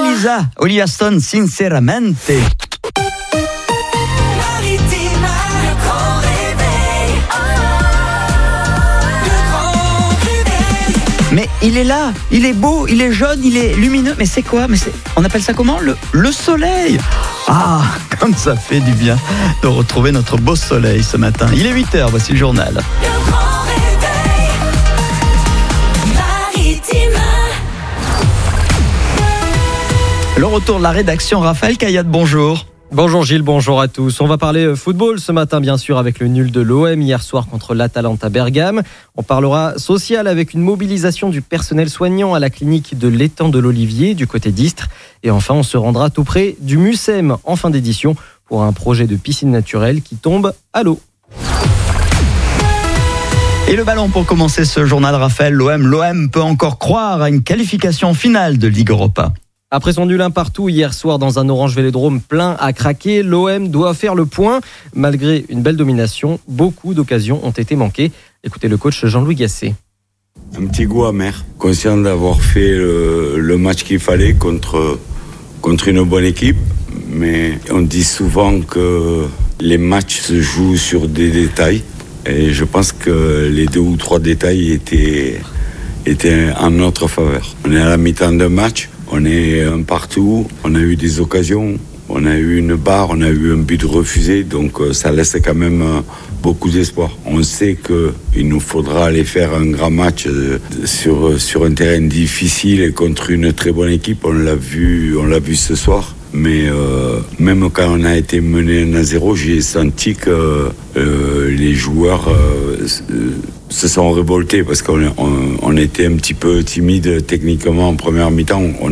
Olivia Stone, Sinceramente. Mais il est là, il est beau, il est jaune, il est lumineux. Mais c'est quoi? On appelle ça comment? Le soleil. Ah, comme ça fait du bien de retrouver notre beau soleil ce matin. Il est 8h, voici le journal. Le retour de la rédaction, Raphaël Caillat, bonjour. Bonjour Gilles, bonjour à tous. On va parler football ce matin, bien sûr, avec le nul de l'OM hier soir contre l'Atalanta Bergame. On parlera social avec une mobilisation du personnel soignant à la clinique de l'étang de l'Olivier du côté d'Istres. Et enfin, on se rendra tout près du Mucem en fin d'édition pour un projet de piscine naturelle qui tombe à l'eau. Et le ballon pour commencer ce journal, Raphaël. L'OM peut encore croire à une qualification finale de Ligue Europa. Après son nul 1 partout hier soir dans un Orange Vélodrome plein à craquer, l'OM doit faire le point. Malgré une belle domination, beaucoup d'occasions ont été manquées. Écoutez le coach Jean-Louis Gasset. Un petit goût amer, conscient d'avoir fait le match qu'il fallait contre une bonne équipe. Mais on dit souvent que les matchs se jouent sur des détails. Et je pense que les 2 ou 3 détails étaient en notre faveur. On est à la mi-temps d'un match. On est un partout, on a eu des occasions, on a eu une barre, on a eu un but refusé, donc ça laisse quand même beaucoup d'espoir. On sait qu'il nous faudra aller faire un grand match sur un terrain difficile et contre une très bonne équipe, on l'a vu ce soir. Mais même quand on a été mené 1-0, j'ai senti que les joueurs se sont révoltés parce qu'on était un petit peu timide techniquement en première mi-temps. On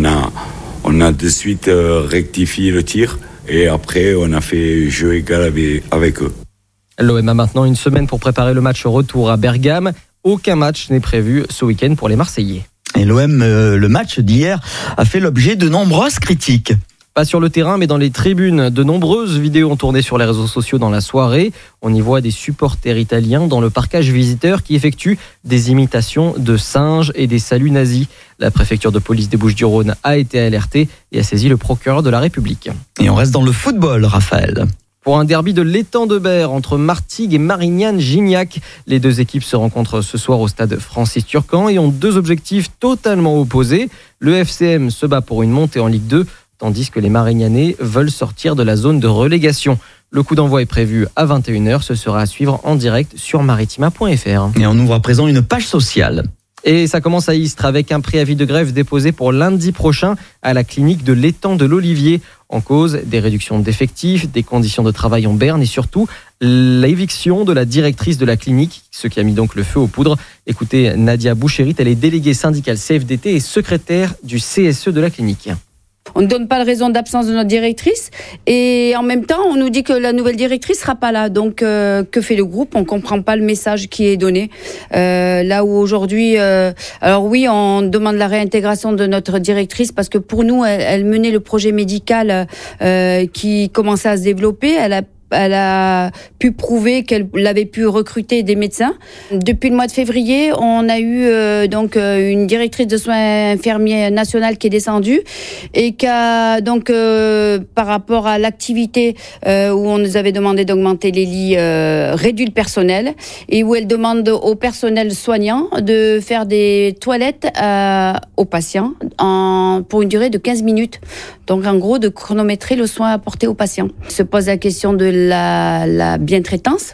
a de suite rectifié le tir et après on a fait jeu égal avec eux. L'OM a maintenant une semaine pour préparer le match retour à Bergame. Aucun match n'est prévu ce week-end pour les Marseillais. Et l'OM, le match d'hier a fait l'objet de nombreuses critiques. Pas sur le terrain, mais dans les tribunes. De nombreuses vidéos ont tourné sur les réseaux sociaux dans la soirée. On y voit des supporters italiens dans le parcage visiteur qui effectuent des imitations de singes et des saluts nazis. La préfecture de police des Bouches-du-Rhône a été alertée et a saisi le procureur de la République. Et on reste dans le football, Raphaël. Pour un derby de l'étang de Berre entre Martigues et Marignane-Gignac. Les 2 équipes se rencontrent ce soir au stade Francis Turcan et ont 2 objectifs totalement opposés. Le FCM se bat pour une montée en Ligue 2, tandis que les Marignanais veulent sortir de la zone de relégation. Le coup d'envoi est prévu à 21h. Ce sera à suivre en direct sur maritima.fr. Et on ouvre à présent une page sociale. Et ça commence à Istres avec un préavis de grève déposé pour lundi prochain à la clinique de l'étang de l'Olivier. En cause, des réductions d'effectifs, des conditions de travail en berne et surtout l'éviction de la directrice de la clinique, ce qui a mis donc le feu aux poudres. Écoutez Nadia Boucherit, elle est déléguée syndicale CFDT et secrétaire du CSE de la clinique. On ne donne pas de raison d'absence de notre directrice et en même temps, on nous dit que la nouvelle directrice sera pas là. Donc, que fait le groupe? On comprend pas le message qui est donné. Là où aujourd'hui, alors oui, on demande la réintégration de notre directrice parce que pour nous, elle menait le projet médical qui commençait à se développer. Elle a pu prouver qu'elle avait pu recruter des médecins. Depuis le mois de février, on a eu une directrice de soins infirmiers nationale qui est descendue et qui a donc par rapport à l'activité où on nous avait demandé d'augmenter les lits, réduit le personnel et où elle demande au personnel soignant de faire des toilettes aux patients pour une durée de 15 minutes. Donc en gros de chronométrer le soin apporté aux patients. Il se pose la question de la bientraitance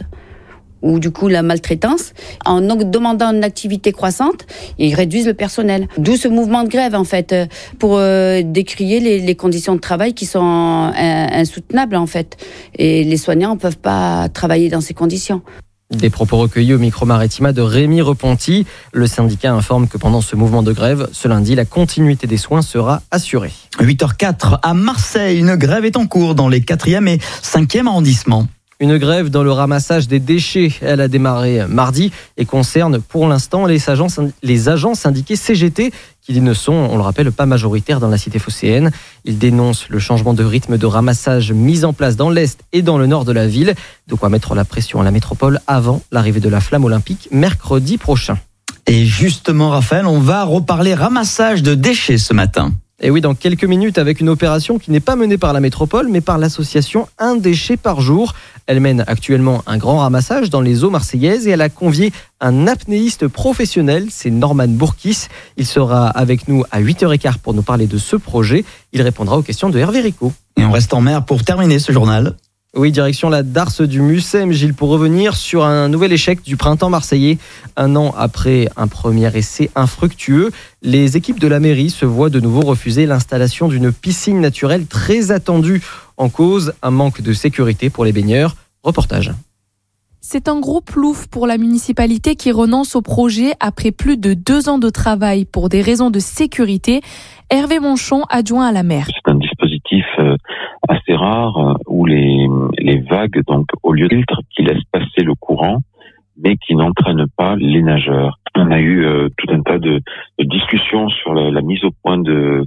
ou du coup la maltraitance. En demandant une activité croissante, ils réduisent le personnel. D'où ce mouvement de grève en fait, pour décrier les conditions de travail qui sont insoutenables en fait. Et les soignants ne peuvent pas travailler dans ces conditions. Des propos recueillis au micro Maritima de Rémi Repenty. Le syndicat informe que pendant ce mouvement de grève, ce lundi, la continuité des soins sera assurée. 8h04 à Marseille, une grève est en cours dans les 4e et 5e arrondissements. Une grève dans le ramassage des déchets. Elle a démarré mardi et concerne pour l'instant les agents syndiqués CGT qui ne sont, on le rappelle, pas majoritaires dans la cité phocéenne. Ils dénoncent le changement de rythme de ramassage mis en place dans l'est et dans le nord de la ville. De quoi mettre la pression à la métropole avant l'arrivée de la flamme olympique mercredi prochain. Et justement, Raphaël, on va reparler ramassage de déchets ce matin. Et oui, dans quelques minutes, avec une opération qui n'est pas menée par la métropole, mais par l'association Un déchet par jour. Elle mène actuellement un grand ramassage dans les eaux marseillaises et elle a convié un apnéiste professionnel, c'est Norman Bourkis. Il sera avec nous à 8h15 pour nous parler de ce projet. Il répondra aux questions de Hervé Rico. Et on reste en mer pour terminer ce journal. Oui, direction la darse du Mucem, Gilles, pour revenir sur un nouvel échec du printemps marseillais. 1 an après un premier essai infructueux, les équipes de la mairie se voient de nouveau refuser l'installation d'une piscine naturelle très attendue. En cause, un manque de sécurité pour les baigneurs. Reportage. C'est un gros plouf pour la municipalité qui renonce au projet après plus de 2 ans de travail pour des raisons de sécurité. Hervé Monchon, adjoint à la maire. C'est un dispositif assez rare où les vagues, donc au lieu de filtre, qui laissent passer le courant, mais qui n'entraînent pas les nageurs. On a eu tout un tas de discussions sur la mise au point de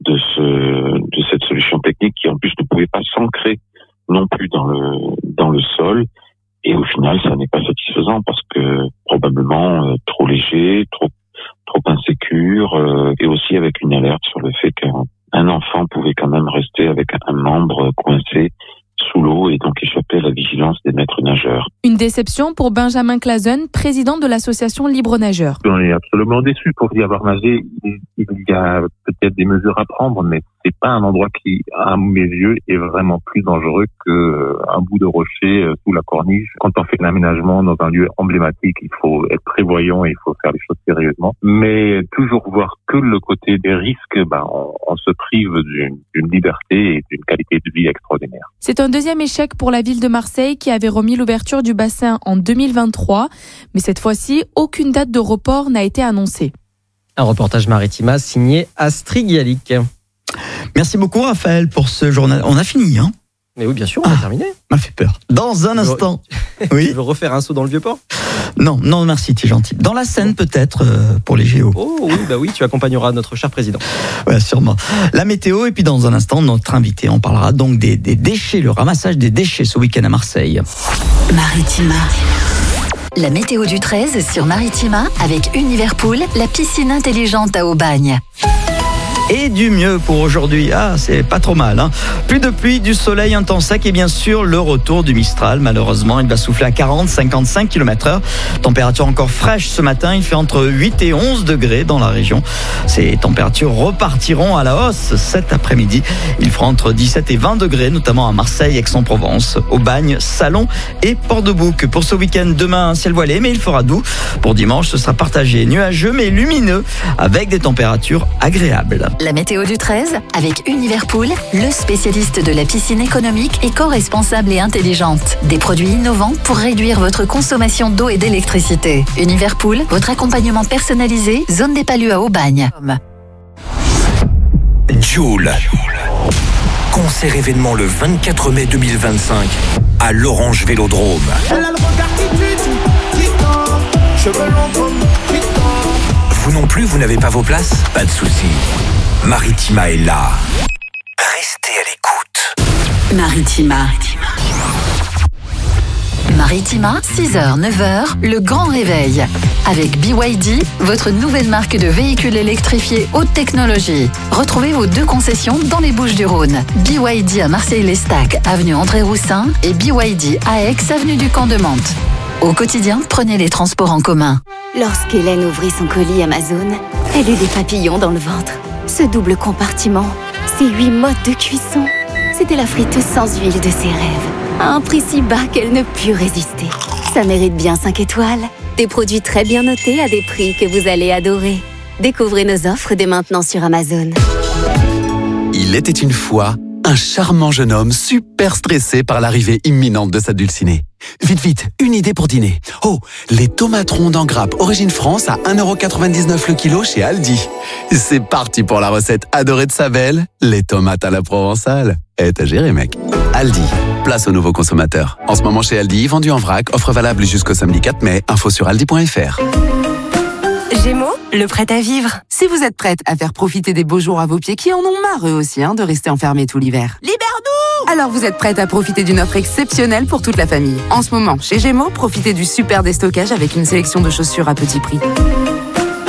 cette solution technique qui en plus ne pouvait pas s'ancrer non plus dans le sol. Et au final, ça n'est pas satisfaisant parce que probablement trop léger, trop insécure, et aussi avec une alerte sur le fait qu'un enfant pouvait quand même rester avec un membre coincé sous l'eau et donc échapper à la vigilance des maîtres nageurs. Une déception pour Benjamin Clazen, président de l'association Libre Nageurs. On est absolument déçus pour y avoir nagé. Il y a peut-être des mesures à prendre, mais c'est pas un endroit qui, à mes yeux, est vraiment plus dangereux qu'un bout de rocher sous la corniche. Quand on fait l'aménagement dans un lieu emblématique, il faut être prévoyant et il faut faire les choses sérieusement. Mais toujours voir que le côté des risques, on se prive d'une liberté et d'une qualité de vie extraordinaire. C'est un deuxième échec pour la ville de Marseille qui avait remis l'ouverture du bassin en 2023. Mais cette fois-ci, aucune date de report n'a été annoncée. Un reportage Maritima signé Astrid Gialik. Merci beaucoup Raphaël pour ce journal. On a fini, hein ? Mais oui, bien sûr, on a terminé. M'a fait peur. Dans un instant. Oui. Tu veux refaire un saut dans le Vieux-Port ? Non, merci, t'es gentil. Dans la Seine peut-être pour les JO. Oh oui, tu accompagneras notre cher président. Ouais, sûrement. La météo et puis dans un instant notre invité. On parlera donc des déchets, le ramassage des déchets ce week-end à Marseille. Maritima. La météo du 13 sur Maritima avec Univerpool, la piscine intelligente à Aubagne. Et du mieux pour aujourd'hui. C'est pas trop mal, hein. Plus de pluie, du soleil, un temps sec et bien sûr le retour du Mistral. Malheureusement, il va souffler à 40-55 km/h. Température encore fraîche ce matin. Il fait entre 8 et 11 degrés dans la région. Ces températures repartiront à la hausse cet après-midi. Il fera entre 17 et 20 degrés, notamment à Marseille, Aix-en-Provence, Aubagne, Salon et Port-de-Bouc. Pour ce week-end, demain, un ciel voilé, mais il fera doux. Pour dimanche, ce sera partagé, nuageux mais lumineux, avec des températures agréables. La météo du 13 avec Univerpool, le spécialiste de la piscine économique, éco-responsable et intelligente. Des produits innovants pour réduire votre consommation d'eau et d'électricité. Univerpool, votre accompagnement personnalisé, zone des Palus à Aubagne. Joule. Concert événement le 24 mai 2025 à l'Orange Vélodrome. Vous non plus, vous n'avez pas vos places ? Pas de soucis. Maritima est là. Restez à l'écoute. Maritima. Maritima, 6h, 9h, le grand réveil. Avec BYD, votre nouvelle marque de véhicules électrifiés haute technologie. Retrouvez vos 2 concessions dans les Bouches-du-Rhône. BYD à Marseille-l'Estac, avenue André Roussin, et BYD à Aix, avenue du Camp de Mantes. Au quotidien, prenez les transports en commun. Lorsqu'Hélène ouvrit son colis Amazon, elle eut des papillons dans le ventre. Ce double compartiment, ces 8 modes de cuisson, c'était la friteuse sans huile de ses rêves. À un prix si bas qu'elle ne put résister. Ça mérite bien 5 étoiles. Des produits très bien notés à des prix que vous allez adorer. Découvrez nos offres dès maintenant sur Amazon. Il était une fois un charmant jeune homme super stressé par l'arrivée imminente de sa dulcinée. Vite, une idée pour dîner. Oh, les tomates rondes en grappe origine France à 1,99€ le kilo chez Aldi. C'est parti pour la recette adorée de sa belle, les tomates à la provençale. T'as géré, mec. Aldi, place aux nouveaux consommateurs. En ce moment chez Aldi, vendu en vrac, offre valable jusqu'au samedi 4 mai, info sur aldi.fr. Gémeaux, le prêt à vivre. Si vous êtes prête à faire profiter des beaux jours à vos pieds qui en ont marre eux aussi de rester enfermés tout l'hiver. Libère-nous! Alors vous êtes prête à profiter d'une offre exceptionnelle pour toute la famille. En ce moment, chez Gémeaux, profitez du super déstockage avec une sélection de chaussures à petit prix.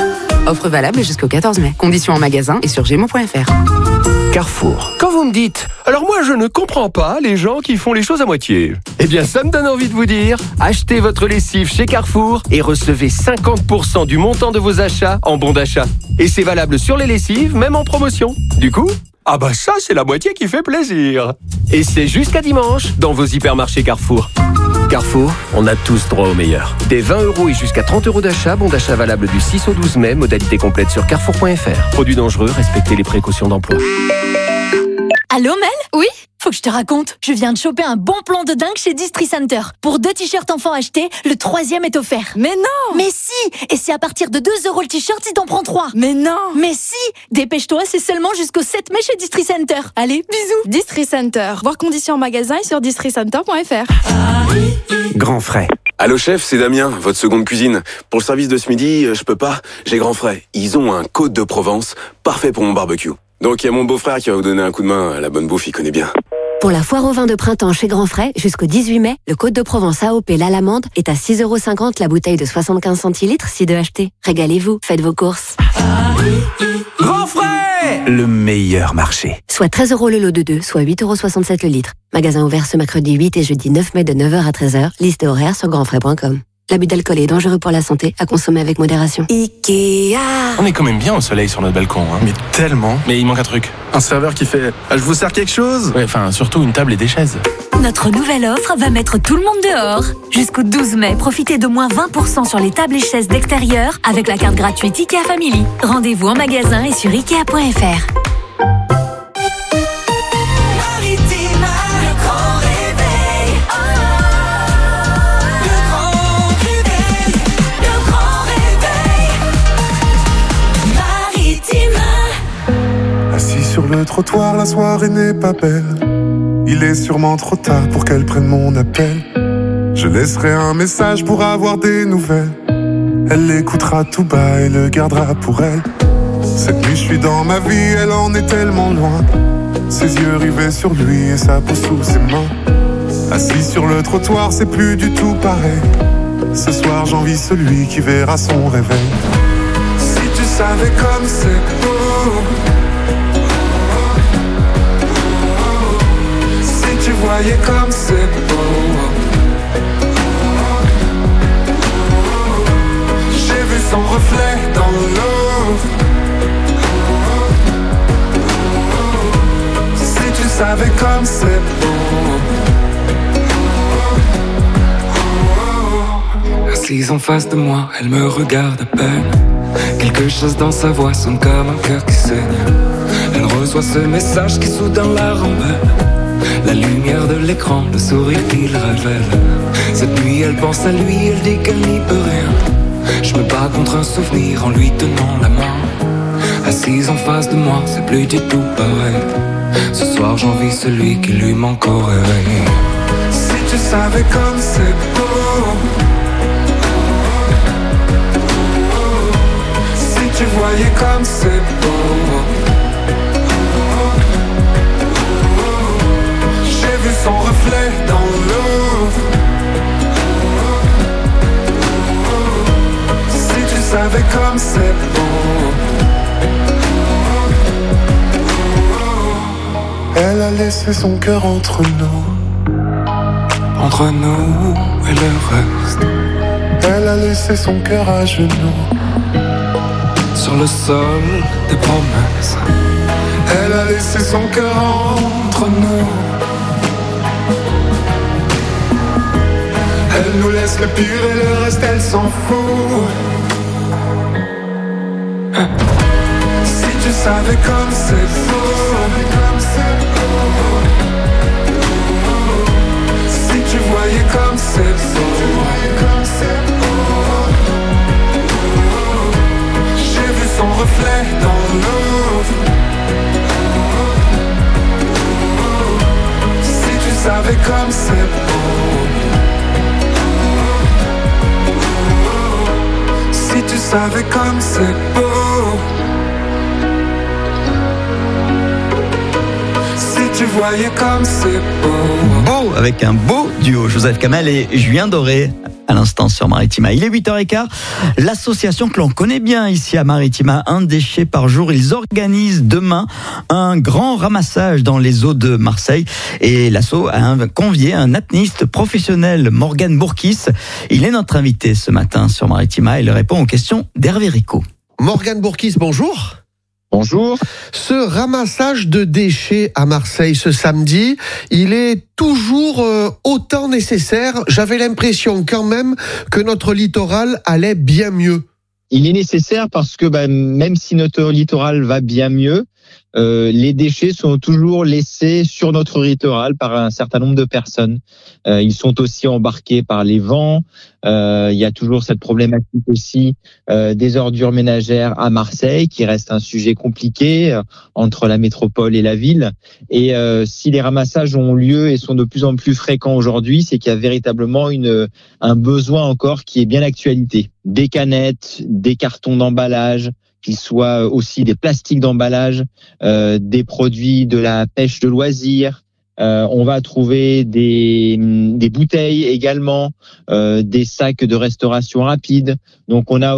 Offre valable jusqu'au 14 mai. Conditions en magasin et sur Gémeaux.fr. Carrefour. Quand vous me dites « Alors moi je ne comprends pas les gens qui font les choses à moitié », eh bien ça me donne envie de vous dire achetez votre lessive chez Carrefour et recevez 50% du montant de vos achats en bon d'achat. Et c'est valable sur les lessives, même en promotion. Du coup, ah bah ça c'est la moitié qui fait plaisir. Et c'est jusqu'à dimanche dans vos hypermarchés Carrefour. Carrefour, on a tous droit au meilleur. Des 20 € et jusqu'à 30 € d'achat, bon d'achat valable du 6 au 12 mai, modalité complète sur carrefour.fr. Produits dangereux, respectez les précautions d'emploi. Allô Mel ? Oui ? Faut que je te raconte. Je viens de choper un bon plan de dingue chez Distri Center. Pour 2 t-shirts enfants achetés, le 3e est offert. Mais non ! Mais si ! Et c'est à partir de 2 € le t-shirt si t'en prends 3. Mais non ! Mais si ! Dépêche-toi, c'est seulement jusqu'au 7 mai chez Distri Center. Allez, bisous ! Distri Center. Voir conditions en magasin et sur districenter.fr. Grand frais. Allô chef, c'est Damien, votre seconde cuisine. Pour le service de ce midi, je peux pas, j'ai Grand frais. Ils ont un Côte de Provence, parfait pour mon barbecue. Donc il y a mon beau-frère qui va vous donner un coup de main, la bonne bouffe, il connaît bien. Pour la foire au vin de printemps chez Grand Frais, jusqu'au 18 mai, le Côte de Provence AOP l'Alamande est à 6,50 € la bouteille de 75 centilitres si 2 achetés. Régalez-vous, faites vos courses. Grand frais ! Le meilleur marché. Soit 13 € le lot de 2, soit 8,67 € le litre. Magasin ouvert ce mercredi 8 et jeudi 9 mai de 9h à 13h. Liste et horaire sur grandfrais.com. L'abus d'alcool est dangereux pour la santé, à consommer avec modération. Ikea. On est quand même bien au soleil sur notre balcon, hein. Mais tellement. Mais il manque un truc. Un serveur qui fait « Je vous sers quelque chose ?» Ouais, enfin, surtout une table et des chaises. Notre nouvelle offre va mettre tout le monde dehors. Jusqu'au 12 mai, profitez de moins 20% sur les tables et chaises d'extérieur avec la carte gratuite Ikea Family. Rendez-vous en magasin et sur Ikea.fr. Sur le trottoir, la soirée n'est pas belle. Il est sûrement trop tard pour qu'elle prenne mon appel. Je laisserai un message pour avoir des nouvelles. Elle l'écoutera tout bas et le gardera pour elle. Cette nuit je suis dans ma vie, elle en est tellement loin. Ses yeux rivés sur lui et sa peau sous ses mains. Assis sur le trottoir, c'est plus du tout pareil. Ce soir j'envie celui qui verra son réveil. Si tu savais comme c'est beau. Tu voyais comme c'est beau. J'ai vu son reflet dans l'eau. Si tu savais comme c'est beau. Assise en face de moi, elle me regarde à peine. Quelque chose dans sa voix sonne comme un cœur qui saigne. Elle reçoit ce message qui soudain la rembelle. La lumière de l'écran, le sourire qu'il révèle. Cette nuit elle pense à lui, elle dit qu'elle n'y peut rien. Je me bats contre un souvenir en lui tenant la main. Assise en face de moi, c'est plus du tout pareil. Ce soir j'envie celui qui lui manque au réveil. Si tu savais comme c'est beau. Si tu voyais comme c'est beau. Son reflet dans l'eau. Si tu savais comme c'est beau. Elle a laissé son cœur entre nous et le reste. Elle a laissé son cœur à genoux sur le sol des promesses. Elle a laissé son cœur entre nous. Elle nous laisse le pire et le reste elle s'en fout. Si tu savais comme c'est beau. Si tu voyais comme c'est beau. J'ai vu son reflet dans l'eau. Si tu savais comme c'est beau. Si tu savais comme c'est beau. Si tu voyais comme c'est beau. Beau, avec un beau duo, Joseph Kamel et Julien Doré. À l'instant. instant sur Maritima. Il est 8h15. L'association que l'on connaît bien ici à Maritima, un déchet par jour, ils organisent demain un grand ramassage dans les eaux de Marseille. Et l'asso a convié un apnéiste professionnel, Morgan Bourkis. Il est notre invité ce matin sur Maritima et il répond aux questions d'Hervé Rico. Morgan Bourkis, bonjour. Bonjour. Ce ramassage de déchets à Marseille ce samedi, il est toujours autant nécessaire. J'avais l'impression quand même que notre littoral allait bien mieux. Il est nécessaire parce que même si notre littoral va bien mieux, les déchets sont toujours laissés sur notre littoral par un certain nombre de personnes. Ils sont aussi embarqués par les vents. Il y a toujours cette problématique aussi des ordures ménagères à Marseille, qui reste un sujet compliqué entre la métropole et la ville. Et si les ramassages ont lieu et sont de plus en plus fréquents aujourd'hui, c'est qu'il y a véritablement un besoin encore qui est bien d'actualité. Des canettes, des cartons d'emballage, qu'ils soient aussi des plastiques d'emballage, des produits de la pêche de loisirs. On va trouver des bouteilles également, des sacs de restauration rapide. Donc on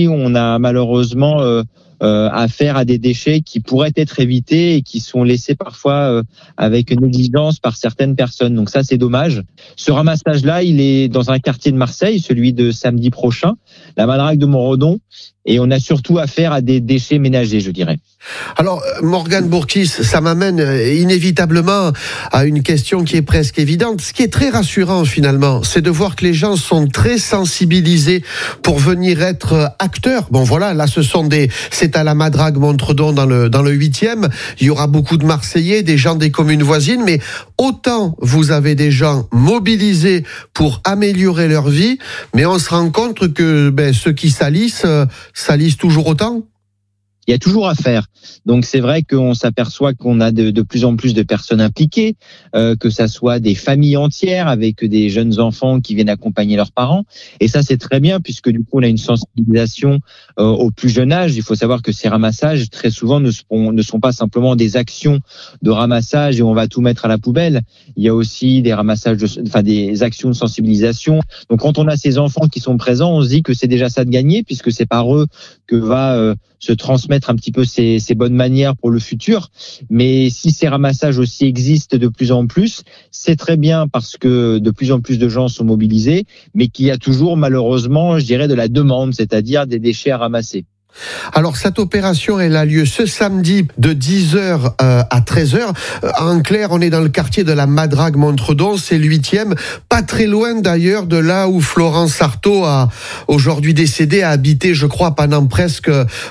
a malheureusement affaire à des déchets qui pourraient être évités et qui sont laissés parfois avec négligence par certaines personnes. Donc ça, c'est dommage. Ce ramassage-là, il est dans un quartier de Marseille, celui de samedi prochain, la Madrague de Montredon. Et on a surtout affaire à des déchets ménagers, je dirais. Alors, Morgan Bourkis, ça m'amène inévitablement à une question qui est presque évidente. Ce qui est très rassurant, finalement, c'est de voir que les gens sont très sensibilisés pour venir être acteurs. Bon, voilà, là, c'est à la Madrague Montredon dans le 8e. Il y aura beaucoup de Marseillais, des gens des communes voisines, mais autant vous avez des gens mobilisés pour améliorer leur vie, mais on se rend compte que ceux qui salissent toujours autant. Il y a toujours à faire. Donc c'est vrai qu'on s'aperçoit qu'on a de plus en plus de personnes impliquées, que ça soit des familles entières avec des jeunes enfants qui viennent accompagner leurs parents. Et ça, c'est très bien puisque du coup, on a une sensibilisation au plus jeune âge. Il faut savoir que ces ramassages, très souvent, ne sont pas simplement des actions de ramassage et on va tout mettre à la poubelle. Il y a aussi des ramassages, des actions de sensibilisation. Donc quand on a ces enfants qui sont présents, on se dit que c'est déjà ça de gagner puisque c'est par eux que va se transmettre un petit peu ces bonnes manières pour le futur. Mais si ces ramassages aussi existent de plus en plus, c'est très bien parce que de plus en plus de gens sont mobilisés, mais qu'il y a toujours malheureusement, je dirais, de la demande, c'est-à-dire des déchets à ramasser. Alors cette opération, elle a lieu ce samedi de 10h à 13h. En clair, on est dans le quartier de la Madrague Montredon, c'est le 8e, pas très loin d'ailleurs de là où Florence Artaud a aujourd'hui décédé, a habité, je crois, pendant presque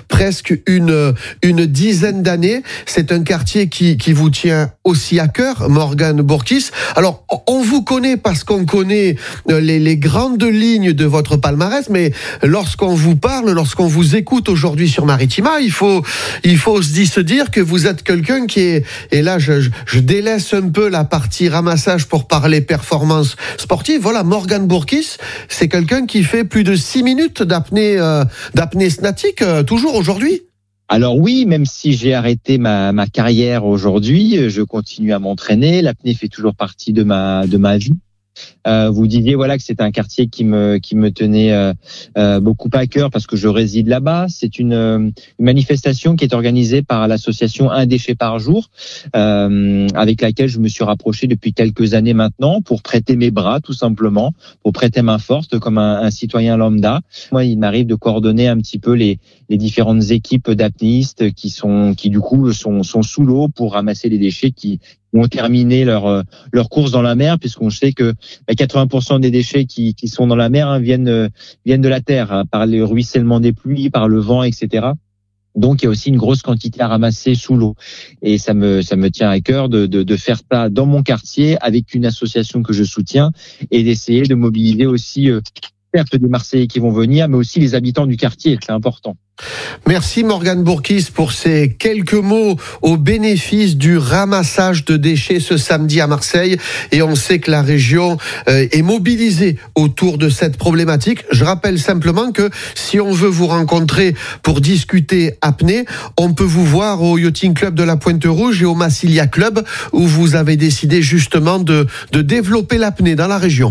une dizaine d'années. C'est un quartier qui vous tient aussi à cœur, Morgan Bourkis. Alors, on vous connaît parce qu'on connaît les grandes lignes de votre palmarès, mais lorsqu'on vous parle, lorsqu'on vous écoute aujourd'hui sur Maritima, il faut se dire que vous êtes quelqu'un qui est, et là je délaisse un peu la partie ramassage pour parler performance sportive. Voilà, Morgan Bourkis, c'est quelqu'un qui fait plus de 6 minutes d'apnée statique, toujours aujourd'hui. Alors oui, même si j'ai arrêté ma carrière aujourd'hui, je continue à m'entraîner. L'apnée fait toujours partie de ma vie. Vous disiez que c'est un quartier qui me tenait beaucoup à cœur parce que je réside là-bas. C'est une manifestation qui est organisée par l'association Un déchet par jour, avec laquelle je me suis rapproché depuis quelques années maintenant pour prêter mes bras, tout simplement, pour prêter main forte comme un citoyen lambda. Moi, il m'arrive de coordonner un petit peu les différentes équipes d'apnéistes qui du coup sont sous l'eau pour ramasser les déchets qui ont terminé leur course dans la mer, puisqu'on sait que 80% des déchets qui sont dans la mer viennent de la terre, par le ruissellement des pluies, par le vent, etc. Donc il y a aussi une grosse quantité à ramasser sous l'eau. Et ça me tient à cœur de faire ça dans mon quartier avec une association que je soutiens et d'essayer de mobiliser aussi certes des Marseillais qui vont venir, mais aussi les habitants du quartier, c'est important. Merci Morgan Bourkis pour ces quelques mots au bénéfice du ramassage de déchets ce samedi à Marseille. Et on sait que la région est mobilisée autour de cette problématique. Je rappelle simplement que si on veut vous rencontrer pour discuter apnée, on peut vous voir au Yachting Club de la Pointe-Rouge et au Massilia Club où vous avez décidé justement de développer l'apnée dans la région.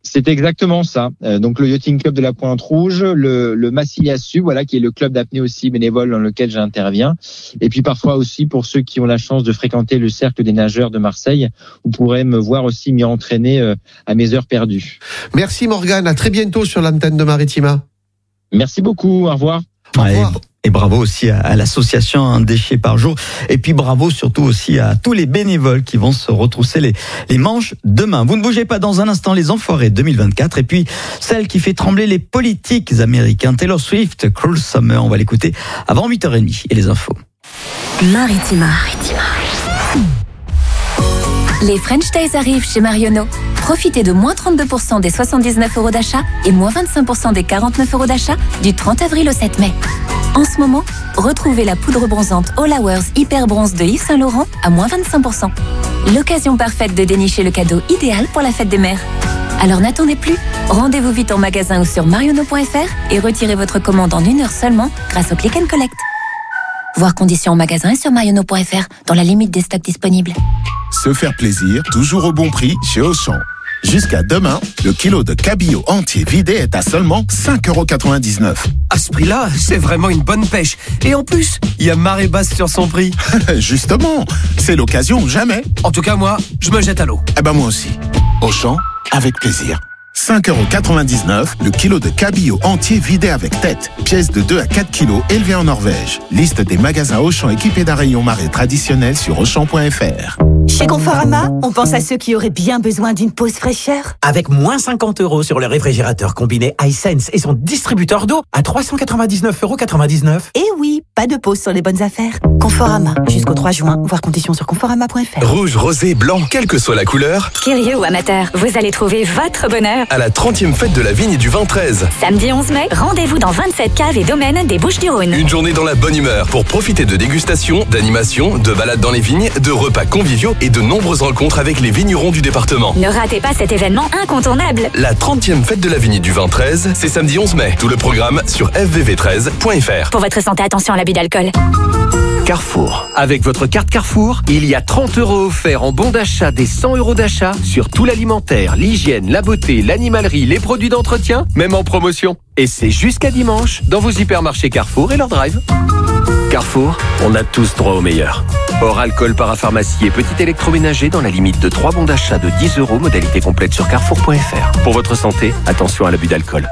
C'est exactement ça. Donc le Yachting Club de la Pointe-Rouge, le Massilias-Sud, voilà, qui est le club d'apnée aussi bénévole dans lequel j'interviens. Et puis parfois aussi pour ceux qui ont la chance de fréquenter le Cercle des nageurs de Marseille, vous pourrez me voir aussi m'y entraîner à mes heures perdues. Merci Morgane, à très bientôt sur l'antenne de Maritima. Merci beaucoup, au revoir. Au revoir. Et bravo aussi à l'association Un déchet par jour. Et puis bravo surtout aussi à tous les bénévoles qui vont se retrousser les manches demain. Vous ne bougez pas, dans un instant, les Enfoirés 2024. Et puis celle qui fait trembler les politiques américains, Taylor Swift, Cruel Summer. On va l'écouter avant 8h30. Et les infos. Maritima. Les French Days arrivent chez Marionneau. Profitez de moins 32% des 79 € d'achat et moins 25% des 49 € d'achat du 30 avril au 7 mai. En ce moment, retrouvez la poudre bronzante All Hours Hyper Bronze de Yves Saint Laurent à moins 25%. L'occasion parfaite de dénicher le cadeau idéal pour la fête des mères. Alors n'attendez plus, rendez-vous vite en magasin ou sur marionneau.fr et retirez votre commande en 1 heure seulement grâce au Click and Collect. Voir conditions en magasin et sur marionneau.fr dans la limite des stocks disponibles. Se faire plaisir, toujours au bon prix chez Auchan. Jusqu'à demain, le kilo de cabillaud entier vidé est à seulement 5,99 €. À ce prix-là, c'est vraiment une bonne pêche. Et en plus, il y a marée basse sur son prix. Justement, c'est l'occasion ou jamais. En tout cas, moi, je me jette à l'eau. Eh ben moi aussi. Auchan, avec plaisir. 5,99 € le kilo de cabillaud entier vidé avec tête. Pièce de 2 à 4 kilos élevée en Norvège. Liste des magasins Auchan équipés d'un rayon marée traditionnel sur Auchan.fr. Chez Conforama, on pense à ceux qui auraient bien besoin d'une pause fraîcheur. Avec moins 50 € sur le réfrigérateur combiné iSense et son distributeur d'eau à 399,99 €. Eh oui, pas de pause sur les bonnes affaires. Conforama, jusqu'au 3 juin, voir conditions sur conforama.fr. Rouge, rosé, blanc, quelle que soit la couleur. Curieux ou amateur, vous allez trouver votre bonheur à la 30e fête de la vigne du vin 13. Samedi 11 mai, rendez-vous dans 27 caves et domaines des Bouches-du-Rhône. Une journée dans la bonne humeur pour profiter de dégustations, d'animations, de balades dans les vignes, de repas conviviaux et de nombreuses rencontres avec les vignerons du département. Ne ratez pas cet événement incontournable. La 30e fête de la vigne du vin 13, c'est samedi 11 mai. Tout le programme sur fvv13.fr. Pour votre santé, attention à l'abus d'alcool. Carrefour. Avec votre carte Carrefour, il y a 30 € offerts en bon d'achat des 100 € d'achat sur tout l'alimentaire, l'hygiène, la beauté, l'animalerie, les produits d'entretien, même en promotion. Et c'est jusqu'à dimanche dans vos hypermarchés Carrefour et leur drive. Carrefour, on a tous droit au meilleur. Hors alcool, parapharmacie et petit électroménager dans la limite de 3 bons d'achat de 10 €, modalité complète sur carrefour.fr. Pour votre santé, attention à l'abus d'alcool.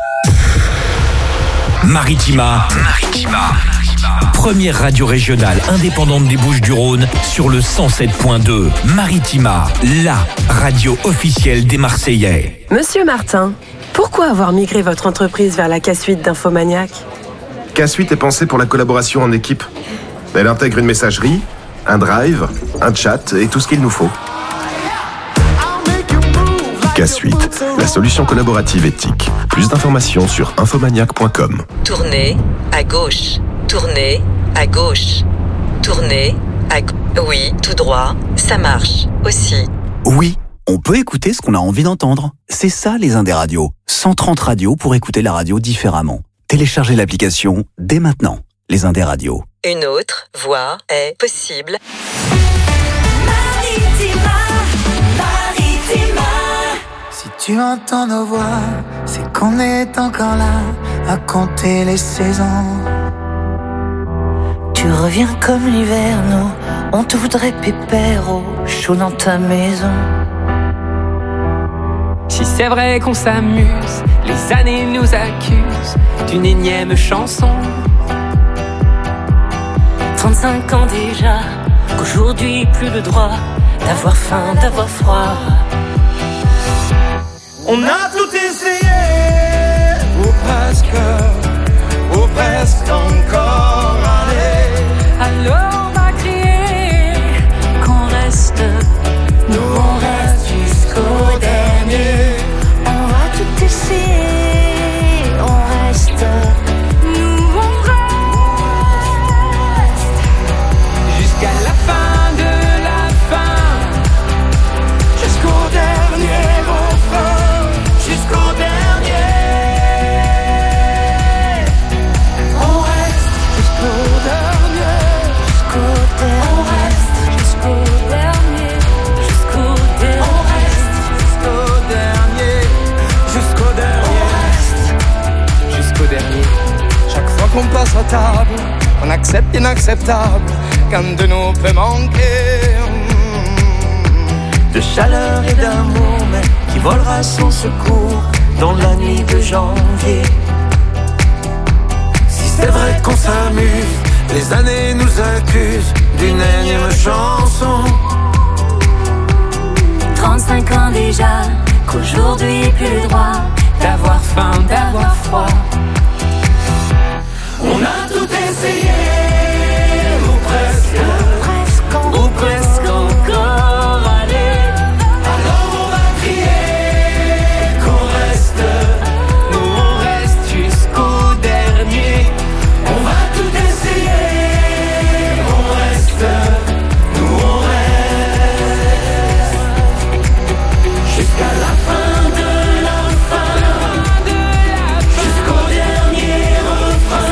Maritima. Première radio régionale indépendante des Bouches-du-Rhône sur le 107.2. Maritima, la radio officielle des Marseillais. Monsieur Martin, pourquoi avoir migré votre entreprise vers la K-Suite d'Infomaniac ? K-Suite est pensée pour la collaboration en équipe. Elle intègre une messagerie, un drive, un chat et tout ce qu'il nous faut. K-Suite, la solution collaborative éthique. Plus d'informations sur infomaniac.com. Tournez à gauche. Tournez à gauche. Tournez à gauche. Oui, tout droit, ça marche aussi. Oui, on peut écouter ce qu'on a envie d'entendre. C'est ça les Indés radios. 130 radios pour écouter la radio différemment. Téléchargez l'application dès maintenant. Les Indés radios. Une autre voie est possible. Si tu entends nos voix, c'est qu'on est encore là à compter les saisons. Tu reviens comme l'hiver, nous, on te voudrait pépère au chaud dans ta maison. Si c'est vrai qu'on s'amuse, les années nous accusent d'une énième chanson. 35 ans déjà, qu'aujourd'hui plus le droit d'avoir faim, d'avoir froid. On a tout essayé, ou presque encore, allez. Alors on va crier qu'on reste, nous on reste jusqu'au dernier. On va tout essayer, on reste, nous on reste jusqu'à la fin de la fin, jusqu'au dernier refrain, jusqu'au dernier. On reste jusqu'au sur table, on accepte l'inacceptable, quand de nous peut manquer. De chaleur et d'amour, mais qui volera son secours dans la nuit de janvier. Si c'est vrai qu'on s'amuse, les années nous accusent d'une énième chanson. 35 ans déjà, qu'aujourd'hui plus le droit d'avoir faim, d'avoir froid. On a tout essayé, ou presque, ou presque encore. Allez, alors on va crier qu'on reste. Nous on reste jusqu'au dernier. On va tout essayer, on reste. Nous on reste jusqu'à la fin de la fin, jusqu'au dernier refrain.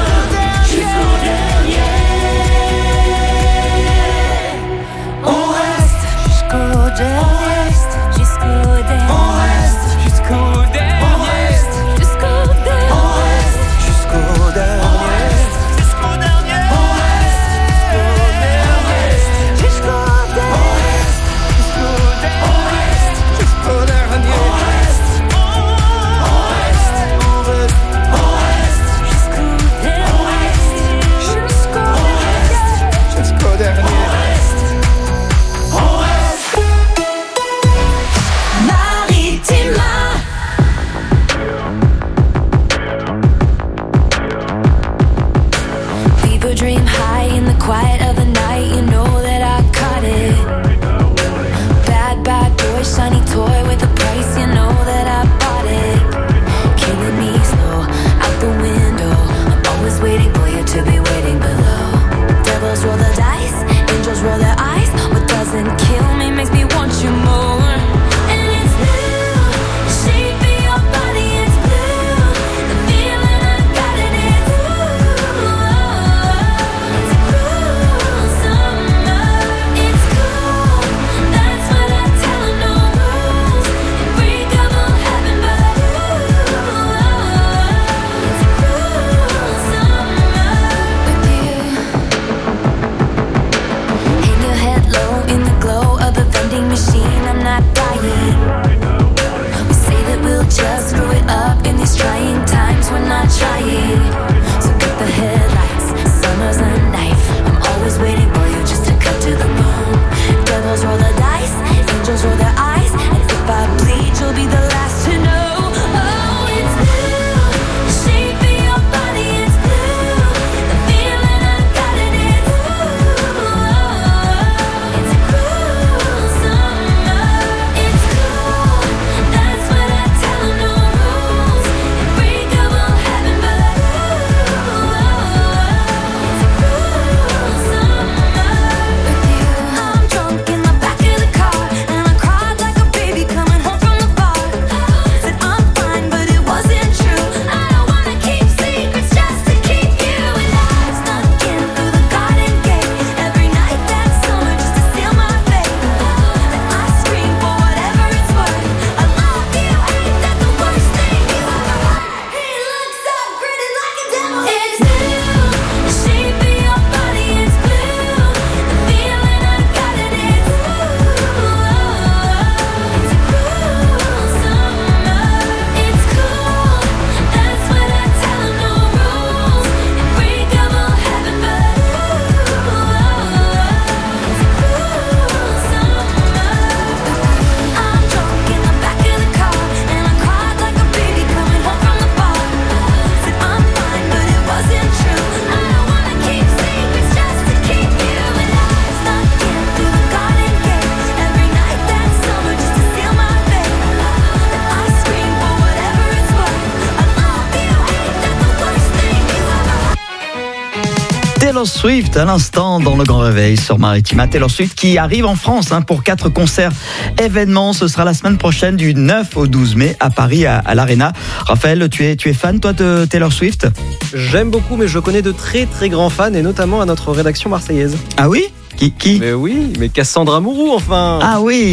Taylor Swift à l'instant dans le Grand Réveil sur Maritima. Taylor Swift qui arrive en France pour 4 concerts événements. Ce sera la semaine prochaine du 9 au 12 mai à Paris à l'Arena. Raphaël, tu es fan toi de Taylor Swift? J'aime beaucoup, mais je connais de très très grands fans et notamment à notre rédaction marseillaise. Ah oui? Qui? Mais oui, mais Cassandra Mourou enfin. Ah oui.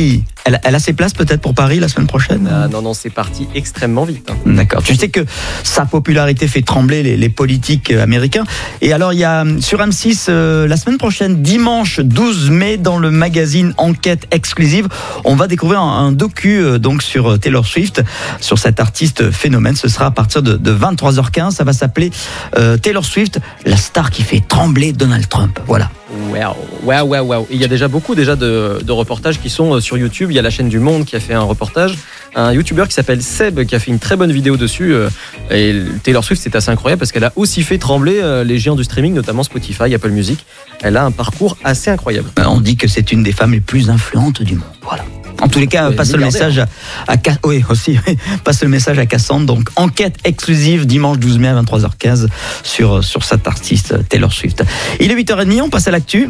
Elle a ses places peut-être pour Paris la semaine prochaine? Non, c'est parti extrêmement vite. D'accord. Tu sais que sa popularité fait trembler les politiques américains. Et alors, il y a sur M6, la semaine prochaine, dimanche 12 mai, dans le magazine Enquête exclusive, on va découvrir un docu donc sur Taylor Swift, sur cette artiste phénomène. Ce sera à partir de 23h15. Ça va s'appeler Taylor Swift, la star qui fait trembler Donald Trump. Voilà. Wow. Il y a déjà beaucoup de reportages qui sont sur YouTube. Il y a la chaîne du Monde qui a fait un reportage. Un YouTuber qui s'appelle Seb qui a fait une très bonne vidéo dessus. Et Taylor Swift, c'est assez incroyable parce qu'elle a aussi fait trembler les géants du streaming, notamment Spotify, Apple Music. Elle a un parcours assez incroyable. On dit que c'est une des femmes les plus influentes du monde. Voilà. En tous les cas, passe le message passe le message à Cassandre. Donc, enquête exclusive dimanche 12 mai à 23h15 sur cette artiste Taylor Swift. Il est 8h30, on passe à l'actu.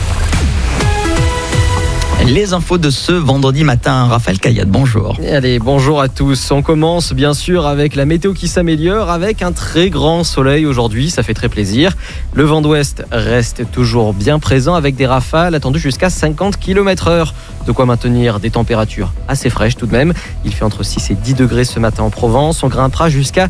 Les infos de ce vendredi matin. Raphaël Caillade, bonjour. Allez, bonjour à tous. On commence bien sûr avec la météo qui s'améliore, avec un très grand soleil aujourd'hui, ça fait très plaisir. Le vent d'ouest reste toujours bien présent avec des rafales attendues jusqu'à 50 km/h. De quoi maintenir des températures assez fraîches tout de même. Il fait entre 6 et 10 degrés ce matin en Provence. On grimpera jusqu'à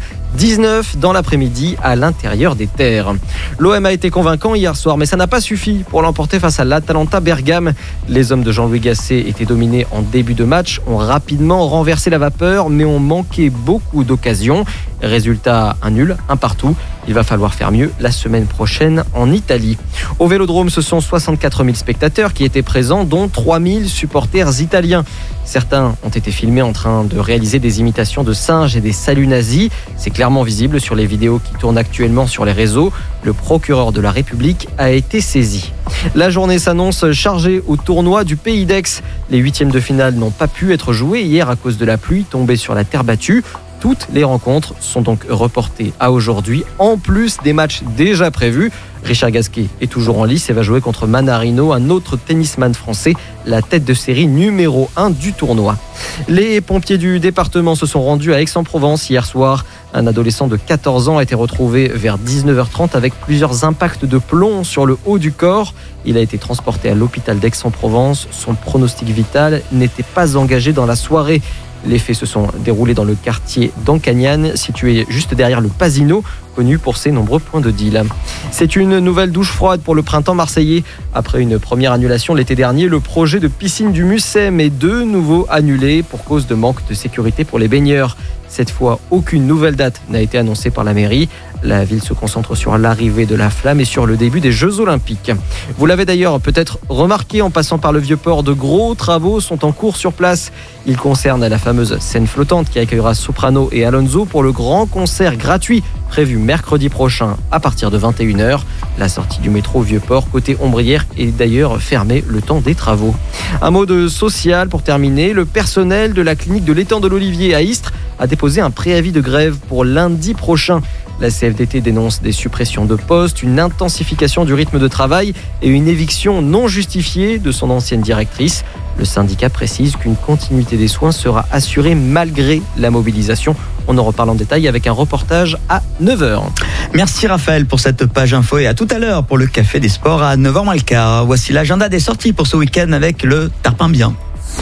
19 dans l'après-midi à l'intérieur des terres. L'OM a été convaincant hier soir, mais ça n'a pas suffi pour l'emporter face à l'Atalanta Bergame. Les hommes de Jean-Louis Gasset étaient dominés en début de match, ont rapidement renversé la vapeur, mais ont manqué beaucoup d'occasions. Résultat, un nul, un partout. Il va falloir faire mieux la semaine prochaine en Italie. Au Vélodrome, ce sont 64 000 spectateurs qui étaient présents, dont 3 000 supporters italiens. Certains ont été filmés en train de réaliser des imitations de singes et des saluts nazis. C'est clairement visible sur les vidéos qui tournent actuellement sur les réseaux. Le procureur de la République a été saisi. La journée s'annonce chargée au tournoi du Pays d'Aix. Les huitièmes de finale n'ont pas pu être joués hier à cause de la pluie tombée sur la terre battue. Toutes les rencontres sont donc reportées à aujourd'hui, en plus des matchs déjà prévus. Richard Gasquet est toujours en lice et va jouer contre Manarino, un autre tennisman français, la tête de série numéro 1 du tournoi. Les pompiers du département se sont rendus à Aix-en-Provence hier soir. Un adolescent de 14 ans a été retrouvé vers 19h30 avec plusieurs impacts de plomb sur le haut du corps. Il a été transporté à l'hôpital d'Aix-en-Provence. Son pronostic vital n'était pas engagé dans la soirée. Les faits se sont déroulés dans le quartier d'Ancagnane, situé juste derrière le Pasino, connu pour ses nombreux points de deal. C'est une nouvelle douche froide pour le printemps marseillais. Après une première annulation l'été dernier, le projet de piscine du Mucem est de nouveau annulé pour cause de manque de sécurité pour les baigneurs. Cette fois, aucune nouvelle date n'a été annoncée par la mairie. La ville se concentre sur l'arrivée de la flamme et sur le début des Jeux Olympiques. Vous l'avez d'ailleurs peut-être remarqué en passant par le Vieux-Port, de gros travaux sont en cours sur place. Ils concernent la fameuse scène flottante qui accueillera Soprano et Alonso pour le grand concert gratuit prévu mercredi prochain à partir de 21h. La sortie du métro Vieux-Port côté Ombrière est d'ailleurs fermée le temps des travaux. Un mot de social pour terminer. Le personnel de la clinique de l'étang de l'Olivier à Istres a déposé un préavis de grève pour lundi prochain. La CFDT dénonce des suppressions de postes, une intensification du rythme de travail et une éviction non justifiée de son ancienne directrice. Le syndicat précise qu'une continuité des soins sera assurée malgré la mobilisation. On en reparle en détail avec un reportage à 9h. Merci Raphaël pour cette page info et à tout à l'heure pour le Café des Sports à 9h moins le quart. Voici l'agenda des sorties pour ce week-end avec le Tarpin Bien.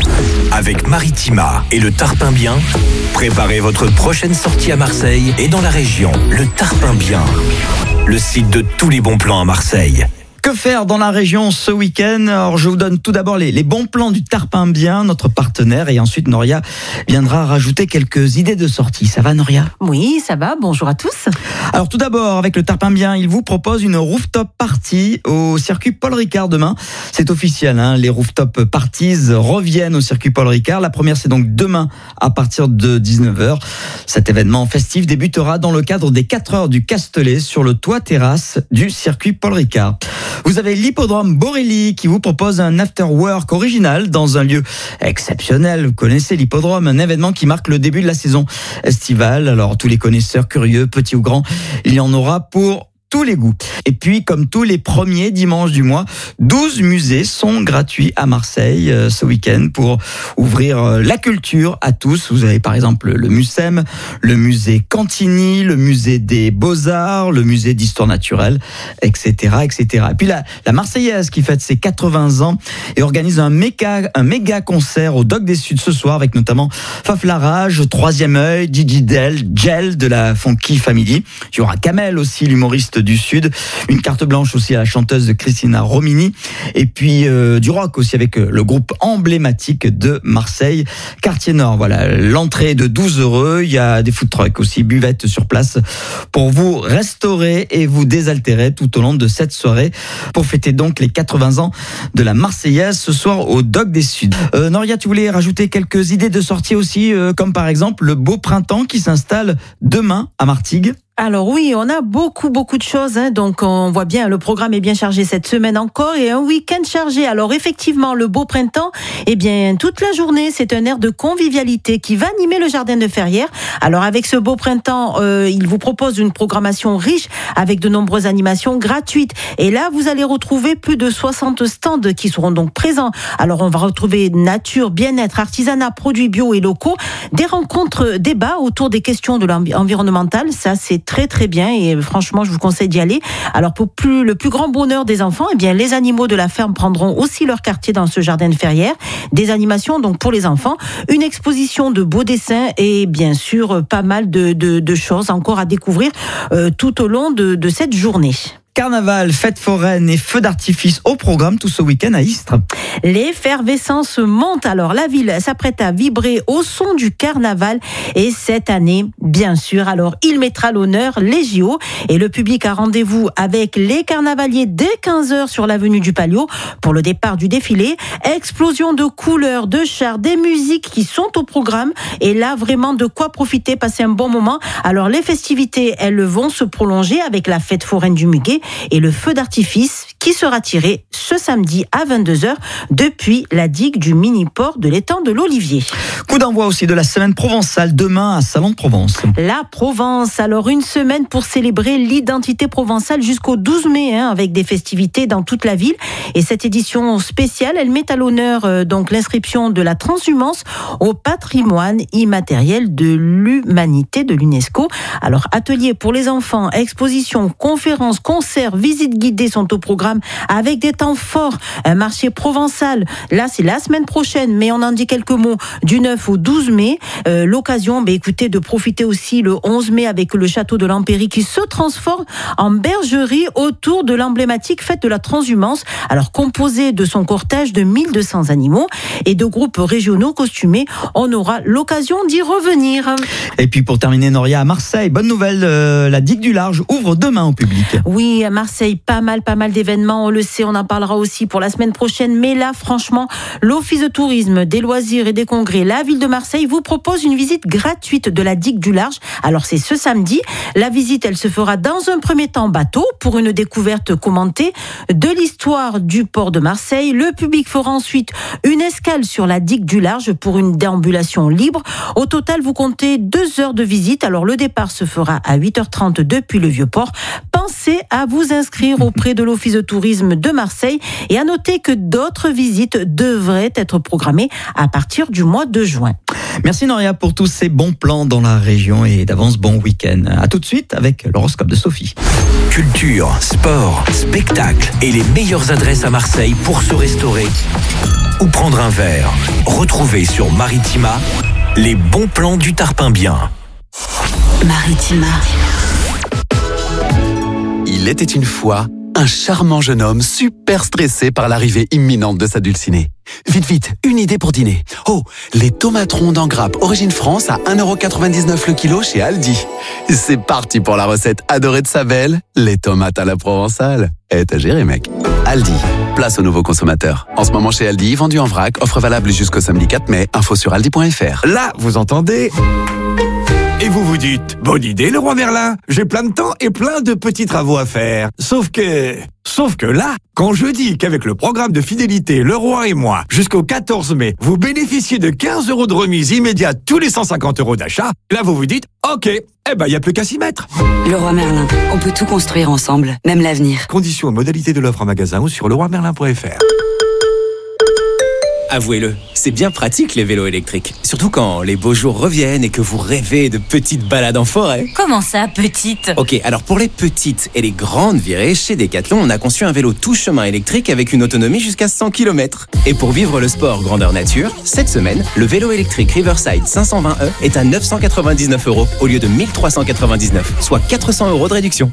Avec Maritima et le Tarpin Bien, préparez votre prochaine sortie à Marseille et dans la région. Le Tarpin Bien, le site de tous les bons plans à Marseille. Que faire dans la région ce week-end? Alors, je vous donne tout d'abord les bons plans du Tarpin Bien, notre partenaire, et ensuite Noria viendra rajouter quelques idées de sortie. Ça va, Noria? Oui, ça va. Bonjour à tous. Alors, tout d'abord, avec le Tarpin Bien, il vous propose une rooftop party au circuit Paul Ricard demain. C'est officiel, hein, les rooftop parties reviennent au circuit Paul Ricard. La première, c'est donc demain à partir de 19h. Cet événement festif débutera dans le cadre des 4 heures du Castellet sur le toit terrasse du circuit Paul Ricard. Vous avez l'hippodrome Borelli qui vous propose un after-work original dans un lieu exceptionnel. Vous connaissez l'hippodrome, un événement qui marque le début de la saison estivale. Alors tous les connaisseurs curieux, petits ou grands, il y en aura pour tous les goûts. Et puis, comme tous les premiers dimanches du mois, 12 musées sont gratuits à Marseille ce week-end pour ouvrir la culture à tous. Vous avez par exemple le Mucem, le musée Cantini, le musée des Beaux-Arts, le musée d'Histoire naturelle, etc., etc. Et puis la Marseillaise qui fête ses 80 ans et organise un méga concert au Dock des Suds ce soir avec notamment Faf Larage, Troisième Œil, Gigi Gel de la Funky Family. Il y aura Kamel aussi, l'humoriste du Sud. Une carte blanche aussi à la chanteuse Christina Romini. Et puis du rock aussi avec le groupe emblématique de Marseille, Quartier Nord. Voilà, l'entrée de 12 €. Il y a des food trucks aussi, buvettes sur place pour vous restaurer et vous désaltérer tout au long de cette soirée pour fêter donc les 80 ans de la Marseillaise ce soir au Dock des Suds. Noria, tu voulais rajouter quelques idées de sortie aussi, comme par exemple le beau printemps qui s'installe demain à Martigues. Alors oui, on a beaucoup de choses, donc on voit bien, le programme est bien chargé cette semaine encore et un week-end chargé. Alors effectivement, le beau printemps, toute la journée, c'est un air de convivialité qui va animer le jardin de Ferrières. Alors avec ce beau printemps, il vous propose une programmation riche avec de nombreuses animations gratuites. Et là, vous allez retrouver plus de 60 stands qui seront donc présents. Alors on va retrouver nature, bien-être, artisanat, produits bio et locaux, des rencontres, débats autour des questions de l'environnemental. Ça, c'est très bien et franchement je vous conseille d'y aller. Alors pour le plus grand bonheur des enfants, les animaux de la ferme prendront aussi leur quartier dans ce jardin de Ferrières. Des animations donc pour les enfants, une exposition de beaux dessins et bien sûr pas mal de choses encore à découvrir tout au long de cette journée. Carnaval, fête foraine et feux d'artifice au programme tout ce week-end à Istres. L'effervescence monte. Alors la ville s'apprête à vibrer au son du carnaval et cette année, bien sûr, alors il mettra à l'honneur les JO et le public a rendez-vous avec les carnavaliers dès 15h sur l'avenue du Palio pour le départ du défilé. Explosion de couleurs, de chars, des musiques qui sont au programme et là vraiment de quoi profiter, passer un bon moment. Alors les festivités, elles vont se prolonger avec la fête foraine du Muguet et le feu d'artifice qui sera tiré ce samedi à 22h depuis la digue du mini-port de l'étang de l'Olivier. Coup d'envoi aussi de la semaine provençale demain à Salon de Provence. La Provence, alors une semaine pour célébrer l'identité provençale jusqu'au 12 mai avec des festivités dans toute la ville et cette édition spéciale, elle met à l'honneur donc l'inscription de la transhumance au patrimoine immatériel de l'humanité de l'UNESCO. Alors ateliers pour les enfants, expositions, conférences, concerts, visites guidées sont au programme avec des temps forts, un marché provençal. Là, c'est la semaine prochaine, mais on en dit quelques mots du 9 au 12 mai. L'occasion, écoutez, de profiter aussi le 11 mai avec le château de l'Empéry qui se transforme en bergerie autour de l'emblématique fête de la transhumance. Alors, composé de son cortège de 1200 animaux et de groupes régionaux costumés, on aura l'occasion d'y revenir. Et puis, pour terminer, Noria, à Marseille, bonne nouvelle, la digue du Large ouvre demain au public. Oui, à Marseille, pas mal d'événements, on le sait, on en parlera aussi pour la semaine prochaine, mais là, franchement, l'Office de tourisme, des loisirs et des congrès, la ville de Marseille vous propose une visite gratuite de la digue du Large. Alors, c'est ce samedi. La visite, elle se fera dans un premier temps bateau pour une découverte commentée de l'histoire du port de Marseille. Le public fera ensuite une escale sur la digue du Large pour une déambulation libre. Au total, vous comptez 2 heures de visite. Alors, le départ se fera à 8h30 depuis le Vieux-Port. Pensez à vous inscrire auprès de l'Office de tourisme de Marseille et à noter que d'autres visites devraient être programmées à partir du mois de juin. Merci Noria pour tous ces bons plans dans la région et d'avance bon week-end. À tout de suite avec l'horoscope de Sophie. Culture, sport, spectacle et les meilleures adresses à Marseille pour se restaurer ou prendre un verre. Retrouvez sur Maritima les bons plans du Tarpin Bien. Maritima. Il était une fois un charmant jeune homme super stressé par l'arrivée imminente de sa dulcinée. Vite, une idée pour dîner. Oh, les tomates rondes en grappe origine France à 1,99€ le kilo chez Aldi. C'est parti pour la recette adorée de sa belle, les tomates à la provençale. T'as géré, mec. Aldi, place aux nouveaux consommateurs. En ce moment chez Aldi, vendu en vrac, offre valable jusqu'au samedi 4 mai. Info sur aldi.fr. Là, vous entendez Et vous vous dites, bonne idée Leroy Merlin, j'ai plein de temps et plein de petits travaux à faire. Sauf que là, quand je dis qu'avec le programme de fidélité Leroy et moi, jusqu'au 14 mai, vous bénéficiez de 15 € de remise immédiate tous les 150 € d'achat, là vous vous dites, ok, il n'y a plus qu'à s'y mettre. Leroy Merlin, on peut tout construire ensemble, même l'avenir. Conditions et modalités de l'offre en magasin ou sur leroymerlin.fr. Avouez-le, c'est bien pratique les vélos électriques. Surtout quand les beaux jours reviennent et que vous rêvez de petites balades en forêt. Comment ça, petite ? Ok, alors pour les petites et les grandes virées, chez Decathlon, on a conçu un vélo tout chemin électrique avec une autonomie jusqu'à 100 km. Et pour vivre le sport grandeur nature, cette semaine, le vélo électrique Riverside 520e est à 999 € au lieu de 1399, soit 400 € de réduction.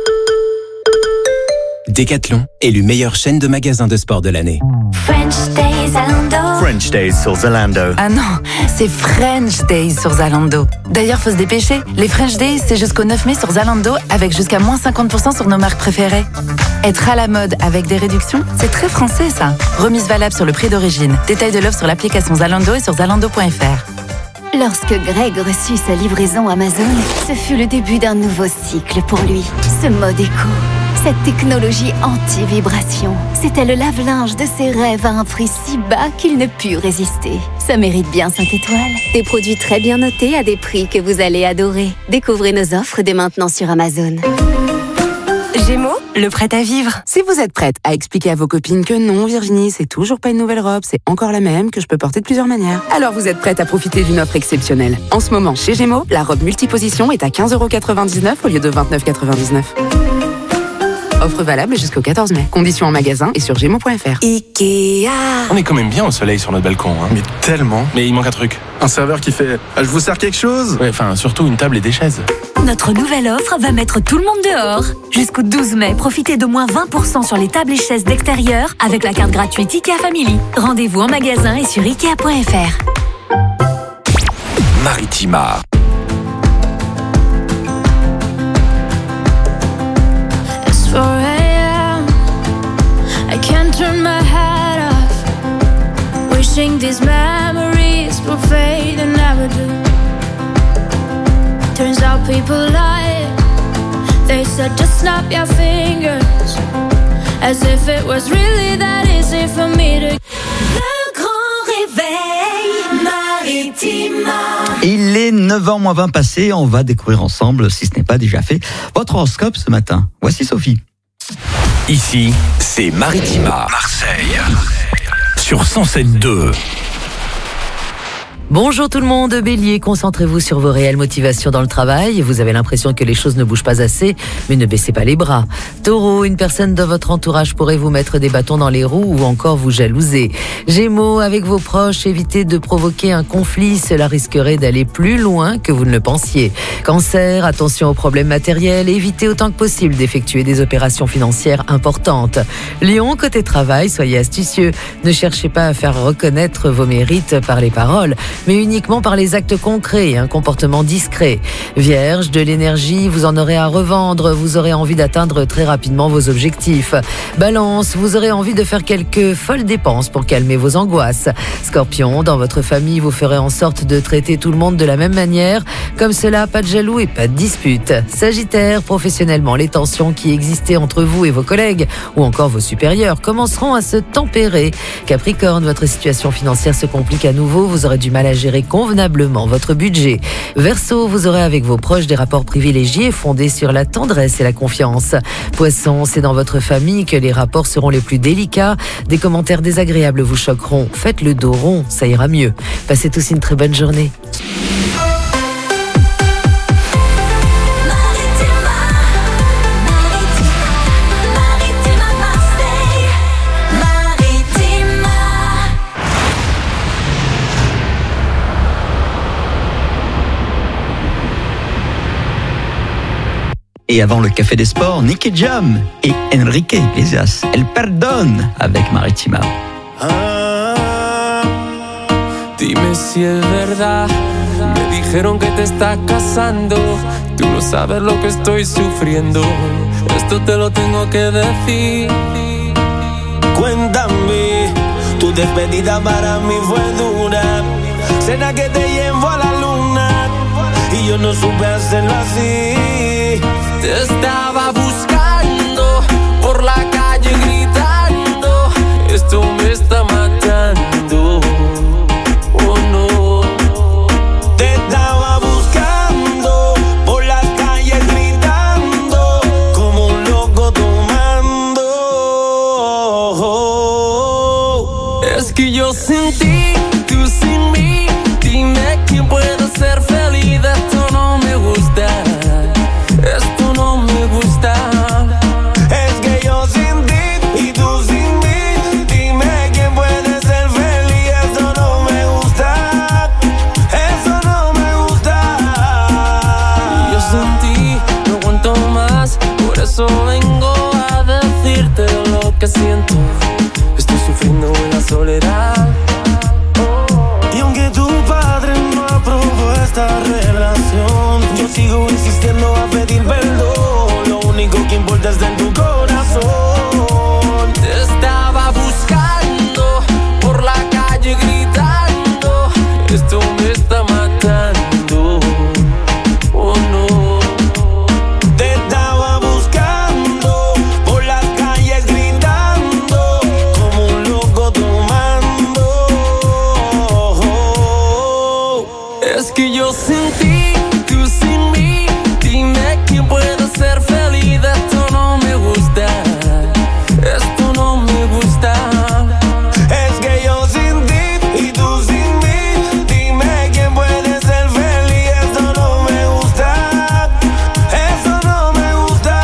Decathlon, élu meilleure chaîne de magasins de sport de l'année. French Days Zalando. French Days sur Zalando. Ah non, c'est French Days sur Zalando. D'ailleurs, faut se dépêcher. Les French Days, c'est jusqu'au 9 mai sur Zalando avec jusqu'à moins 50% sur nos marques préférées. Être à la mode avec des réductions, c'est très français ça. Remise valable sur le prix d'origine. Détail de l'offre sur l'application Zalando et sur zalando.fr. Lorsque Greg reçut sa livraison Amazon, ce fut le début d'un nouveau cycle pour lui. Ce mode éco, cette technologie anti-vibration, c'était le lave-linge de ses rêves à un prix si bas qu'il ne put résister. Ça mérite bien 5 étoiles. Des produits très bien notés à des prix que vous allez adorer. Découvrez nos offres dès maintenant sur Amazon. Gémeaux, le prêt à vivre. Si vous êtes prête à expliquer à vos copines que non, Virginie, c'est toujours pas une nouvelle robe, c'est encore la même, que je peux porter de plusieurs manières, alors vous êtes prête à profiter d'une offre exceptionnelle. En ce moment, chez Gémeaux, la robe multiposition est à 15,99 € au lieu de 29,99 €. Offre valable jusqu'au 14 mai. Conditions en magasin et sur Gémeaux.fr. Ikea. On est quand même bien au soleil sur notre balcon. Hein. Mais tellement. Mais il manque un truc. Un serveur qui fait « Je vous sers quelque chose ?» Ouais, enfin, surtout une table et des chaises. Notre nouvelle offre va mettre tout le monde dehors. Jusqu'au 12 mai, profitez de moins 20% sur les tables et chaises d'extérieur avec la carte gratuite Ikea Family. Rendez-vous en magasin et sur Ikea.fr. Maritima. It's 4 a.m. I can't turn my head off. Wishing these memories will fade and never do. Turns out people lie. They said just snap your fingers, as if it was really that easy for me to. Le grand réveil Maritima. Il est 9h moins 20 passé, on va découvrir ensemble, si ce n'est pas déjà fait, votre horoscope ce matin. Voici Sophie. Ici, c'est Maritima, Marseille, sur 107.2. Bonjour tout le monde, Bélier, concentrez-vous sur vos réelles motivations dans le travail. Vous avez l'impression que les choses ne bougent pas assez, mais ne baissez pas les bras. Taureau, une personne de votre entourage pourrait vous mettre des bâtons dans les roues ou encore vous jalouser. Gémeaux, avec vos proches, évitez de provoquer un conflit, cela risquerait d'aller plus loin que vous ne le pensiez. Cancer, attention aux problèmes matériels, évitez autant que possible d'effectuer des opérations financières importantes. Lion, côté travail, soyez astucieux. Ne cherchez pas à faire reconnaître vos mérites par les paroles, mais uniquement par les actes concrets et un comportement discret. Vierge, de l'énergie, vous en aurez à revendre, vous aurez envie d'atteindre très rapidement vos objectifs. Balance, vous aurez envie de faire quelques folles dépenses pour calmer vos angoisses. Scorpion, dans votre famille, vous ferez en sorte de traiter tout le monde de la même manière, comme cela, pas de jaloux et pas de dispute. Sagittaire, professionnellement, les tensions qui existaient entre vous et vos collègues, ou encore vos supérieurs, commenceront à se tempérer. Capricorne, votre situation financière se complique à nouveau, vous aurez du mal à gérer convenablement votre budget. Verseau, vous aurez avec vos proches des rapports privilégiés fondés sur la tendresse et la confiance. Poisson, c'est dans votre famille que les rapports seront les plus délicats. Des commentaires désagréables vous choqueront. Faites le dos rond, ça ira mieux. Passez tous une très bonne journée. Et avant le Café des Sports, Nicky Jam et Enrique Iglesias, El Perdón avec Maritima. Dime si es verdad, me dijeron que te estás casando. Tú no sabes lo que estoy sufriendo, esto te lo tengo que decir. Cuéntame, tu despedida para mí fue dura. Cena que te llevo a la luna y yo no supe hacerlo así. Te estaba buscando por la calle gritando, esto me está matando. Oh no. Te estaba buscando por las calles gritando, como un loco tomando. Es que yo sin ti, tú sin mí, dime quién puede ser feliz. Esto no me gusta, esto no me gusta. Es que yo sin ti y tú sin mí, dime quién puede ser feliz. Eso no me gusta, eso no me gusta. Yo sin ti no aguanto más, por eso vengo a decirte lo que siento. Estoy sufriendo en la soledad. Y aunque tu padre no aprobó esta relación, yo sigo insistiendo a pedir perdón. Lo único que importa está en tu corazón. Te estaba buscando por la calle gritando, esto me está matando. Oh no. Te estaba buscando por las calles gritando, como un loco tomando. Es que yo sin ti, tú sin mí, dime quién puede ser feliz. Esto no me gusta, esto no me gusta. Es que yo sin ti y tú sin mí, dime quién puede ser feliz. Eso no me gusta, eso no me gusta.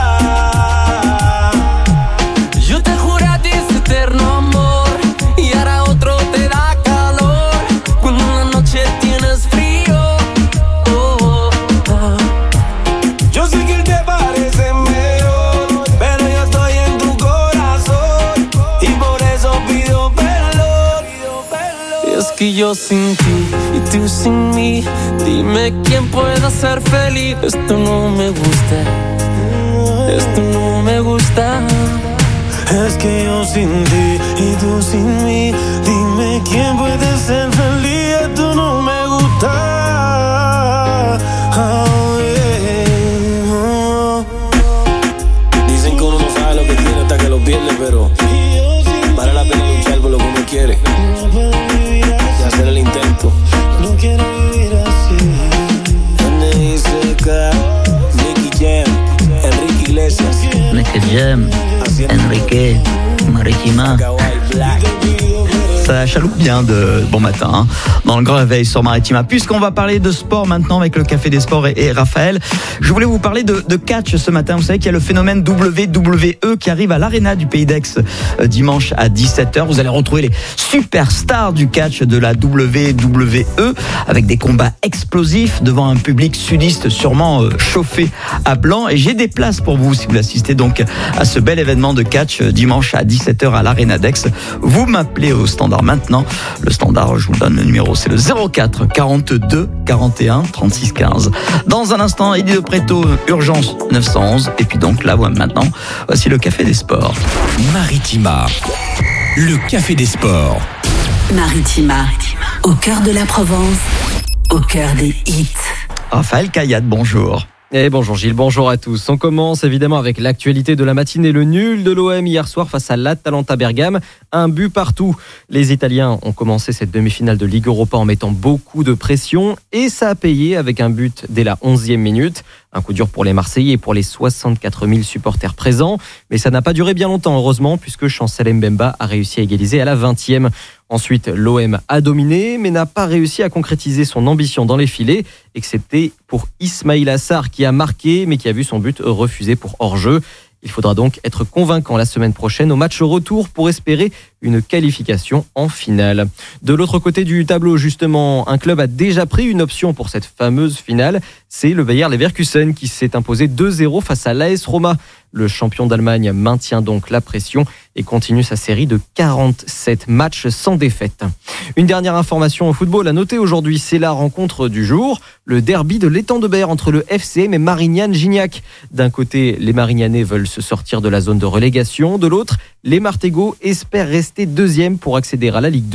Yo te juro a ti ese eterno amor, y ahora otro te da calor cuando en la noche tienes frío. Oh, oh. Yo sé que él te parece mejor, pero yo estoy en tu corazón y por eso pido perdón. Es que yo sin ti y tú sin mí, dime quién puede ser feliz. Esto no me gusta, esto no me gusta. Es que yo sin ti y tú sin mí, dime quién puede ser feliz. Esto no me gusta. Oh, yeah. Dicen que uno no sabe lo que tiene hasta que lo pierde, pero vale la pena luchar por lo que uno quiere y hacer el intento. No quiero vivir así. N.I.C.K. Nicky Jam, Enrique Iglesias, Nicky Jam, Enrique, Maritima. Ça chaloupe bien de bon matin hein, dans le grand réveil sur Maritima. Puisqu'on va parler de sport maintenant avec le Café des Sports et Raphaël, je voulais vous parler de catch ce matin. Vous savez qu'il y a le phénomène WWE qui arrive à l'Arena du Pays d'Aix dimanche à 17h. Vous allez retrouver les superstars du catch de la WWE avec des combats explosifs devant un public sudiste sûrement chauffé à blanc. Et j'ai des places pour vous si vous assistez donc à ce bel événement de catch dimanche à 17h à l'Arena d'Aix. Vous m'appelez au standard maintenant. Le standard, je vous donne le numéro, c'est le 04 42 41 36 15. Dans un instant, Eddie de Préto, Urgence 911. Et puis donc là, maintenant, voici le Café des Sports. Maritima, le Café des Sports. Maritima, au cœur de la Provence, au cœur des hits. Raphaël Caillade, bonjour. Et bonjour Gilles, bonjour à tous. On commence évidemment avec l'actualité de la matinée, le nul de l'OM hier soir face à l'Atalanta Bergame. Un but partout. Les Italiens ont commencé cette demi-finale de Ligue Europa en mettant beaucoup de pression et ça a payé avec un but dès la 11e minute. Un coup dur pour les Marseillais et pour les 64 000 supporters présents. Mais ça n'a pas duré bien longtemps, heureusement, puisque Chancel Mbemba a réussi à égaliser à la 20e. Ensuite, l'OM a dominé, mais n'a pas réussi à concrétiser son ambition dans les filets, excepté pour Ismaïla Sarr qui a marqué, mais qui a vu son but refusé pour hors-jeu. Il faudra donc être convaincant la semaine prochaine au match retour pour espérer une qualification en finale. De l'autre côté du tableau, justement, un club a déjà pris une option pour cette fameuse finale. C'est le Bayer Leverkusen qui s'est imposé 2-0 face à l'AS Roma. Le champion d'Allemagne maintient donc la pression et continue sa série de 47 matchs sans défaite. Une dernière information au football à noter aujourd'hui, c'est la rencontre du jour, le derby de l'étang de Berre entre le FCM et Marignane-Gignac. D'un côté, les Marignanais veulent se sortir de la zone de relégation, de l'autre, les Martégots espèrent rester deuxième pour accéder à la Ligue 2.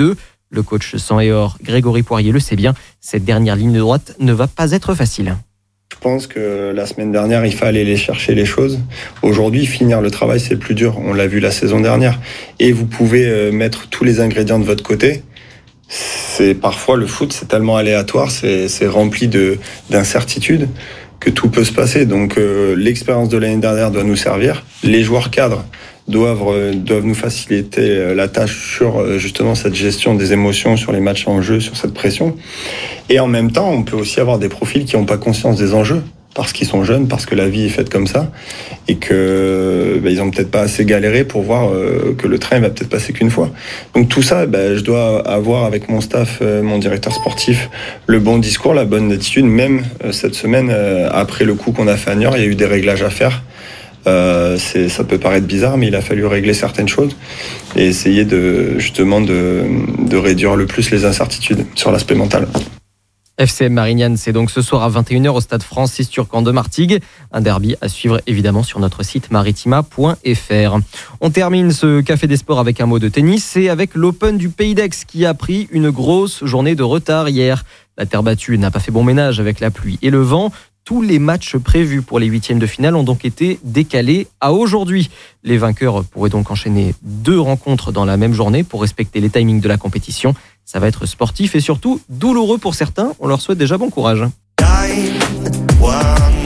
Le coach sang et or Grégory Poirier le sait bien, cette dernière ligne droite ne va pas être facile. Je pense que la semaine dernière, il fallait aller chercher les choses. Aujourd'hui, finir le travail, c'est plus dur. On l'a vu la saison dernière. Et vous pouvez mettre tous les ingrédients de votre côté. C'est parfois le foot, c'est tellement aléatoire, c'est rempli d'incertitudes que tout peut se passer. Donc l'expérience de l'année dernière doit nous servir. Les joueurs cadres doivent nous faciliter la tâche sur justement cette gestion des émotions, sur les matchs en jeu, sur cette pression. Et en même temps, on peut aussi avoir des profils qui n'ont pas conscience des enjeux, parce qu'ils sont jeunes, parce que la vie est faite comme ça, et que ils ont peut-être pas assez galéré pour voir que le train va peut-être passer qu'une fois. Donc tout ça, je dois avoir avec mon staff, mon directeur sportif, le bon discours, la bonne attitude. Même cette semaine, après le coup qu'on a fait à Niort, il y a eu des réglages à faire. Ça peut paraître bizarre, mais il a fallu régler certaines choses et essayer de réduire le plus les incertitudes sur l'aspect mental. FCM Marignane, c'est donc ce soir à 21h au stade Francis Turcan de Martigues. Un derby à suivre évidemment sur notre site maritima.fr. On termine ce Café des Sports avec un mot de tennis et avec l'Open du Pays d'Aix qui a pris une grosse journée de retard hier. La terre battue n'a pas fait bon ménage avec la pluie et le vent. Tous les matchs prévus pour les huitièmes de finale ont donc été décalés à aujourd'hui. Les vainqueurs pourraient donc enchaîner 2 rencontres dans la même journée pour respecter les timings de la compétition. Ça va être sportif et surtout douloureux pour certains. On leur souhaite déjà bon courage. 911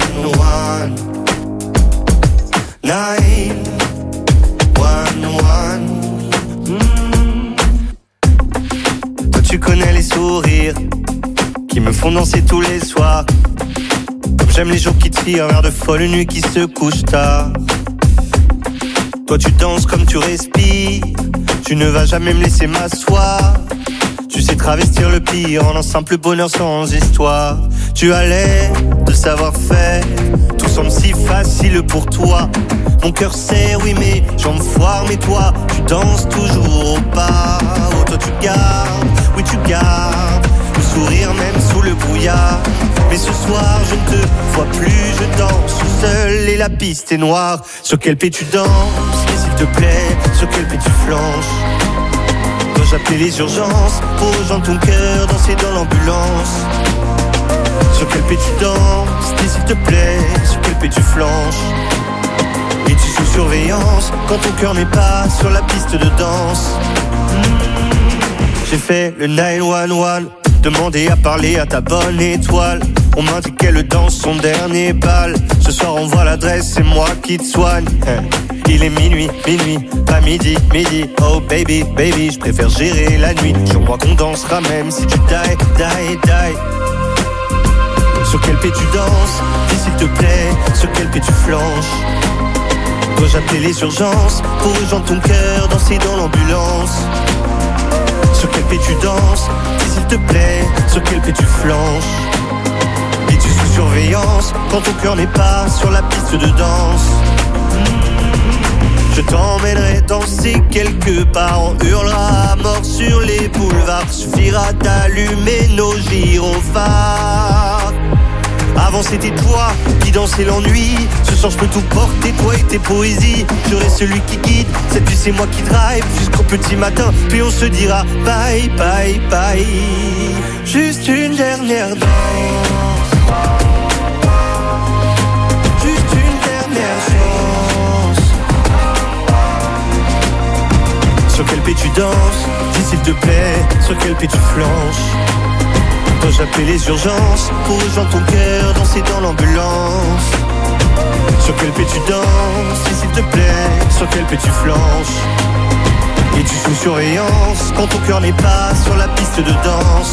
Toi tu connais les sourires qui me font danser tous les soirs. J'aime les jours qui tirent vers de folles nuits qui se couchent tard. Toi tu danses comme tu respires, tu ne vas jamais me laisser m'asseoir. Tu sais travestir le pire en un simple bonheur sans histoire. Tu as l'air de savoir-faire, tout semble si facile pour toi. Mon cœur serre, oui mais jambes foirent, mais toi tu danses toujours au pas. Oh toi tu gardes, oui tu gardes le sourire même sous le brouillard. Mais ce soir je ne te vois plus, je danse tout seul et la piste est noire. Sur quel pied tu danses, et s'il te plaît, sur quel pied tu flanches? Dois-je appeler les urgences pour rejoindre ton cœur, danser dans l'ambulance? Sur quel pied tu danses, et s'il te plaît, sur quel pied tu flanches? Es-tu sous surveillance quand ton cœur n'est pas sur la piste de danse? J'ai fait le 911, demandé à parler à ta bonne étoile. On m'a dit qu'elle danse son dernier bal. Ce soir on voit l'adresse, c'est moi qui te soigne. Il est minuit, pas midi. Oh baby, je préfère gérer la nuit. Je crois qu'on dansera même si tu die. Sur quel pied tu danses, dis s'il te plaît, sur quel pied tu flanches? Dois-je appeler les urgences pour rejoindre ton cœur, danser dans l'ambulance? Sur quel pied tu danses, dis s'il te plaît, sur quel pied tu flanches? Es-tu sous surveillance quand ton cœur n'est pas sur la piste de danse? Je t'emmènerai danser quelque part, on hurlera à mort sur les boulevards. Suffira d'allumer nos gyrophares. Avant c'était toi qui dansais l'ennui. Ce soir je peux tout porter, toi et tes poésies. Je reste celui qui guide, cette nuit c'est moi qui drive jusqu'au petit matin, puis on se dira bye. Juste une dernière danse, juste une dernière chance. Sur quel pied tu danses, dis s'il te plaît, sur quel pied tu flanches? Dois-je appeler les urgences pour rejoindre ton cœur, danser dans l'ambulance? Sur quel pied tu danses, s'il te plaît, sur quel pied tu flanches? Es-tu sous surveillance quand ton cœur n'est pas sur la piste de danse?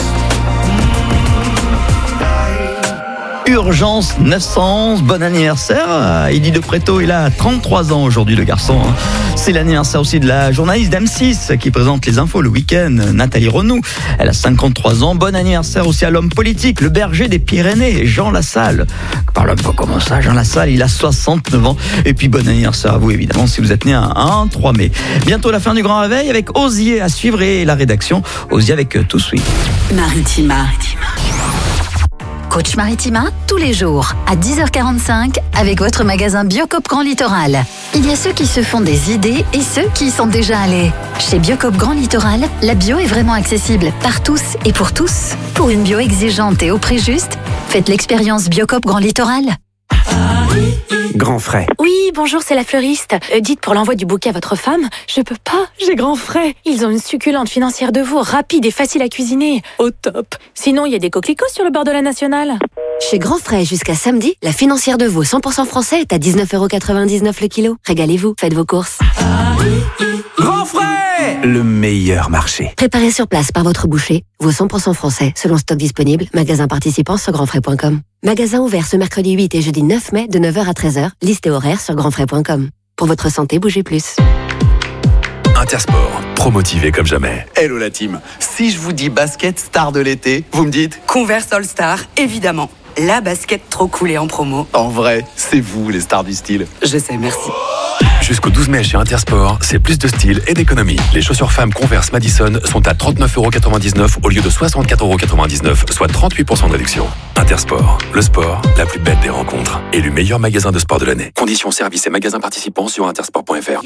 Urgence 911, bon anniversaire à Eddy de Pretto, il a 33 ans aujourd'hui le garçon. C'est l'anniversaire aussi de la journaliste d'M6 qui présente les infos le week-end, Nathalie Renou, elle a 53 ans. Bon anniversaire aussi à l'homme politique, le berger des Pyrénées, Jean Lassalle. Parle un peu comment ça, Jean Lassalle, il a 69 ans. Et puis bon anniversaire à vous évidemment si vous êtes né un 3 mai. Bientôt la fin du Grand Réveil avec Osier à suivre et la rédaction, Osier avec Tout Suite. Maritima. Coach Maritima, tous les jours, à 10h45, avec votre magasin Biocoop Grand Littoral. Il y a ceux qui se font des idées et ceux qui y sont déjà allés. Chez Biocoop Grand Littoral, la bio est vraiment accessible par tous et pour tous. Pour une bio exigeante et au prix juste, faites l'expérience Biocoop Grand Littoral. Grand frais. Oui, bonjour, c'est la fleuriste. Dites pour l'envoi du bouquet à votre femme, je peux pas, j'ai grand frais. Ils ont une succulente financière de veau, rapide et facile à cuisiner. Au top. Sinon, il y a des coquelicots sur le bord de la Nationale. Chez Grand Frais, jusqu'à samedi, la financière de veau 100% français est à 19,99€ le kilo. Régalez-vous, faites vos courses. Grand frais, le meilleur marché. Préparé sur place par votre boucher, veau 100% français, selon stock disponible, magasin participant sur grandfrais.com. Magasin ouvert ce mercredi 8 et jeudi 9 mai de 9h à 13h, liste et horaire sur grandfrais.com. Pour votre santé, bougez plus. Intersport, promotivé comme jamais. Hello la team. Si je vous dis basket star de l'été, vous me dites Converse All Star, évidemment. La basket trop cool et en promo. En vrai, c'est vous les stars du style. Je sais, merci. Jusqu'au 12 mai chez Intersport, c'est plus de style et d'économie. Les chaussures femmes Converse Madison sont à 39,99€ au lieu de 64,99€, soit 38% de réduction. Intersport, le sport, la plus belle des rencontres. Élu meilleur magasin de sport de l'année. Conditions, services et magasins participants sur intersport.fr.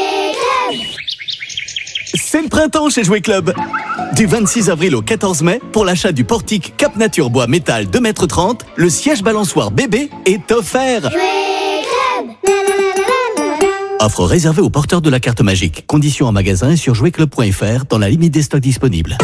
C'est le printemps chez Jouet Club. Du 26 avril au 14 mai, pour l'achat du portique Cap Nature Bois Métal 2,30 m, le siège balançoire bébé est offert. Offre réservée aux porteurs de la carte magique. Conditions en magasin et sur jouetclub.fr dans la limite des stocks disponibles.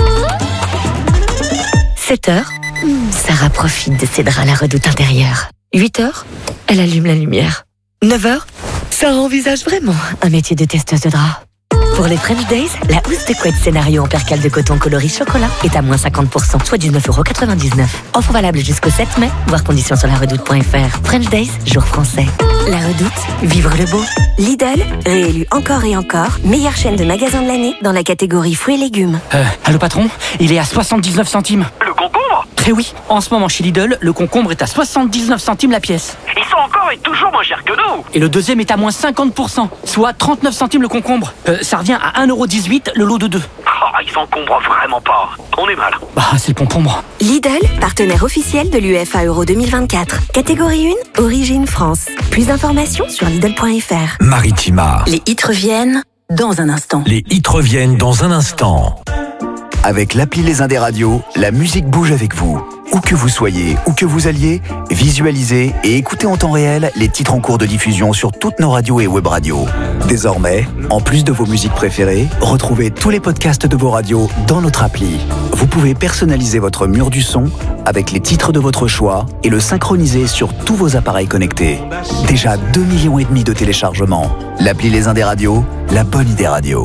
7h, Sarah profite de ses draps à la redoute intérieure. 8h, elle allume la lumière. 9h, Sarah envisage vraiment un métier de testeuse de draps. Pour les French Days, la housse de couette scénario en percale de coton coloris chocolat est à moins 50%, soit 19,99€. Offre valable jusqu'au 7 mai, voir conditions sur laredoute.fr. French Days, jour français. La Redoute, vivre le beau. Lidl, réélu encore et encore, meilleure chaîne de magasins de l'année dans la catégorie fruits et légumes. Allô patron, il est à 79 centimes. Le concombre ? Eh oui, en ce moment chez Lidl, le concombre est à 79 centimes la pièce. Ils sont encore et toujours moins chers que nous. Et le deuxième est à moins 50%, soit 39 centimes le concombre. Ça revient à 1,18€ le lot de 2. Oh, ils s'encombrent vraiment pas. On est mal. Bah, c'est le concombre. Lidl, partenaire officiel de l'UEFA Euro 2024. Catégorie 1, origine France. Plus d'informations sur Lidl.fr. Maritima. Les hits reviennent dans un instant. Les hits reviennent dans un instant. Avec l'appli Les Indés Radio, la musique bouge avec vous. Où que vous soyez, où que vous alliez, visualisez et écoutez en temps réel les titres en cours de diffusion sur toutes nos radios et web radios. Désormais, en plus de vos musiques préférées, retrouvez tous les podcasts de vos radios dans notre appli. Vous pouvez personnaliser votre mur du son avec les titres de votre choix et le synchroniser sur tous vos appareils connectés. Déjà 2,5 millions de téléchargements. L'appli Les Indés Radio, la bonne idée radio.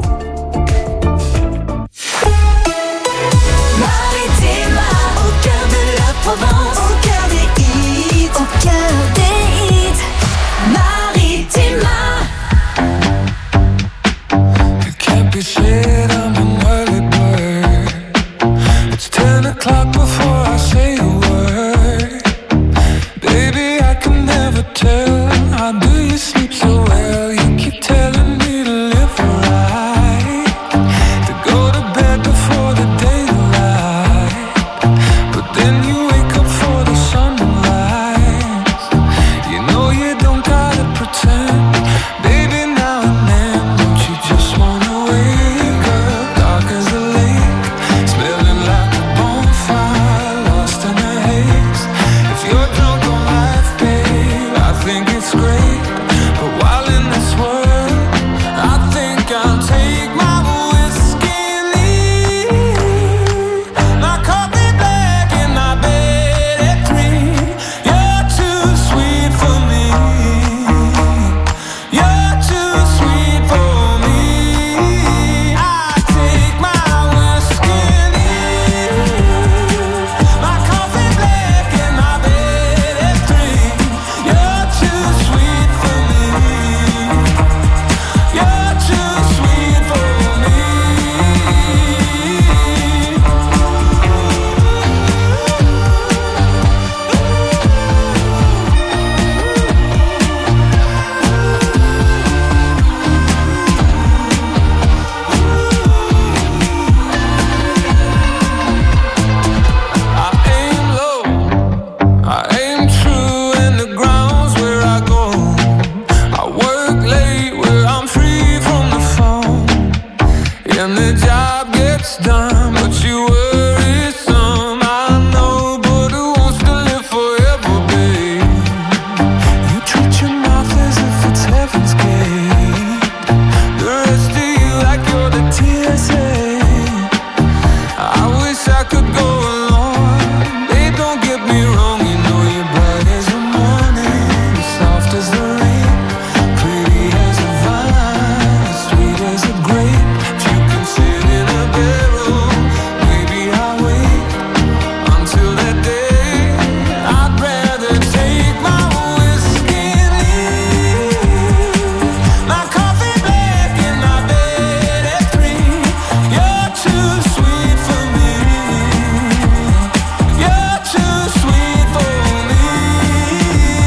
Provence, au cœur des hits, au cœur des hits, Maritima. It can't be said I'm an early bird. It's 10 o'clock before I say a word. Baby, I can never tell. How do you sleep so well? You keep telling me to live right. job gets done, but you work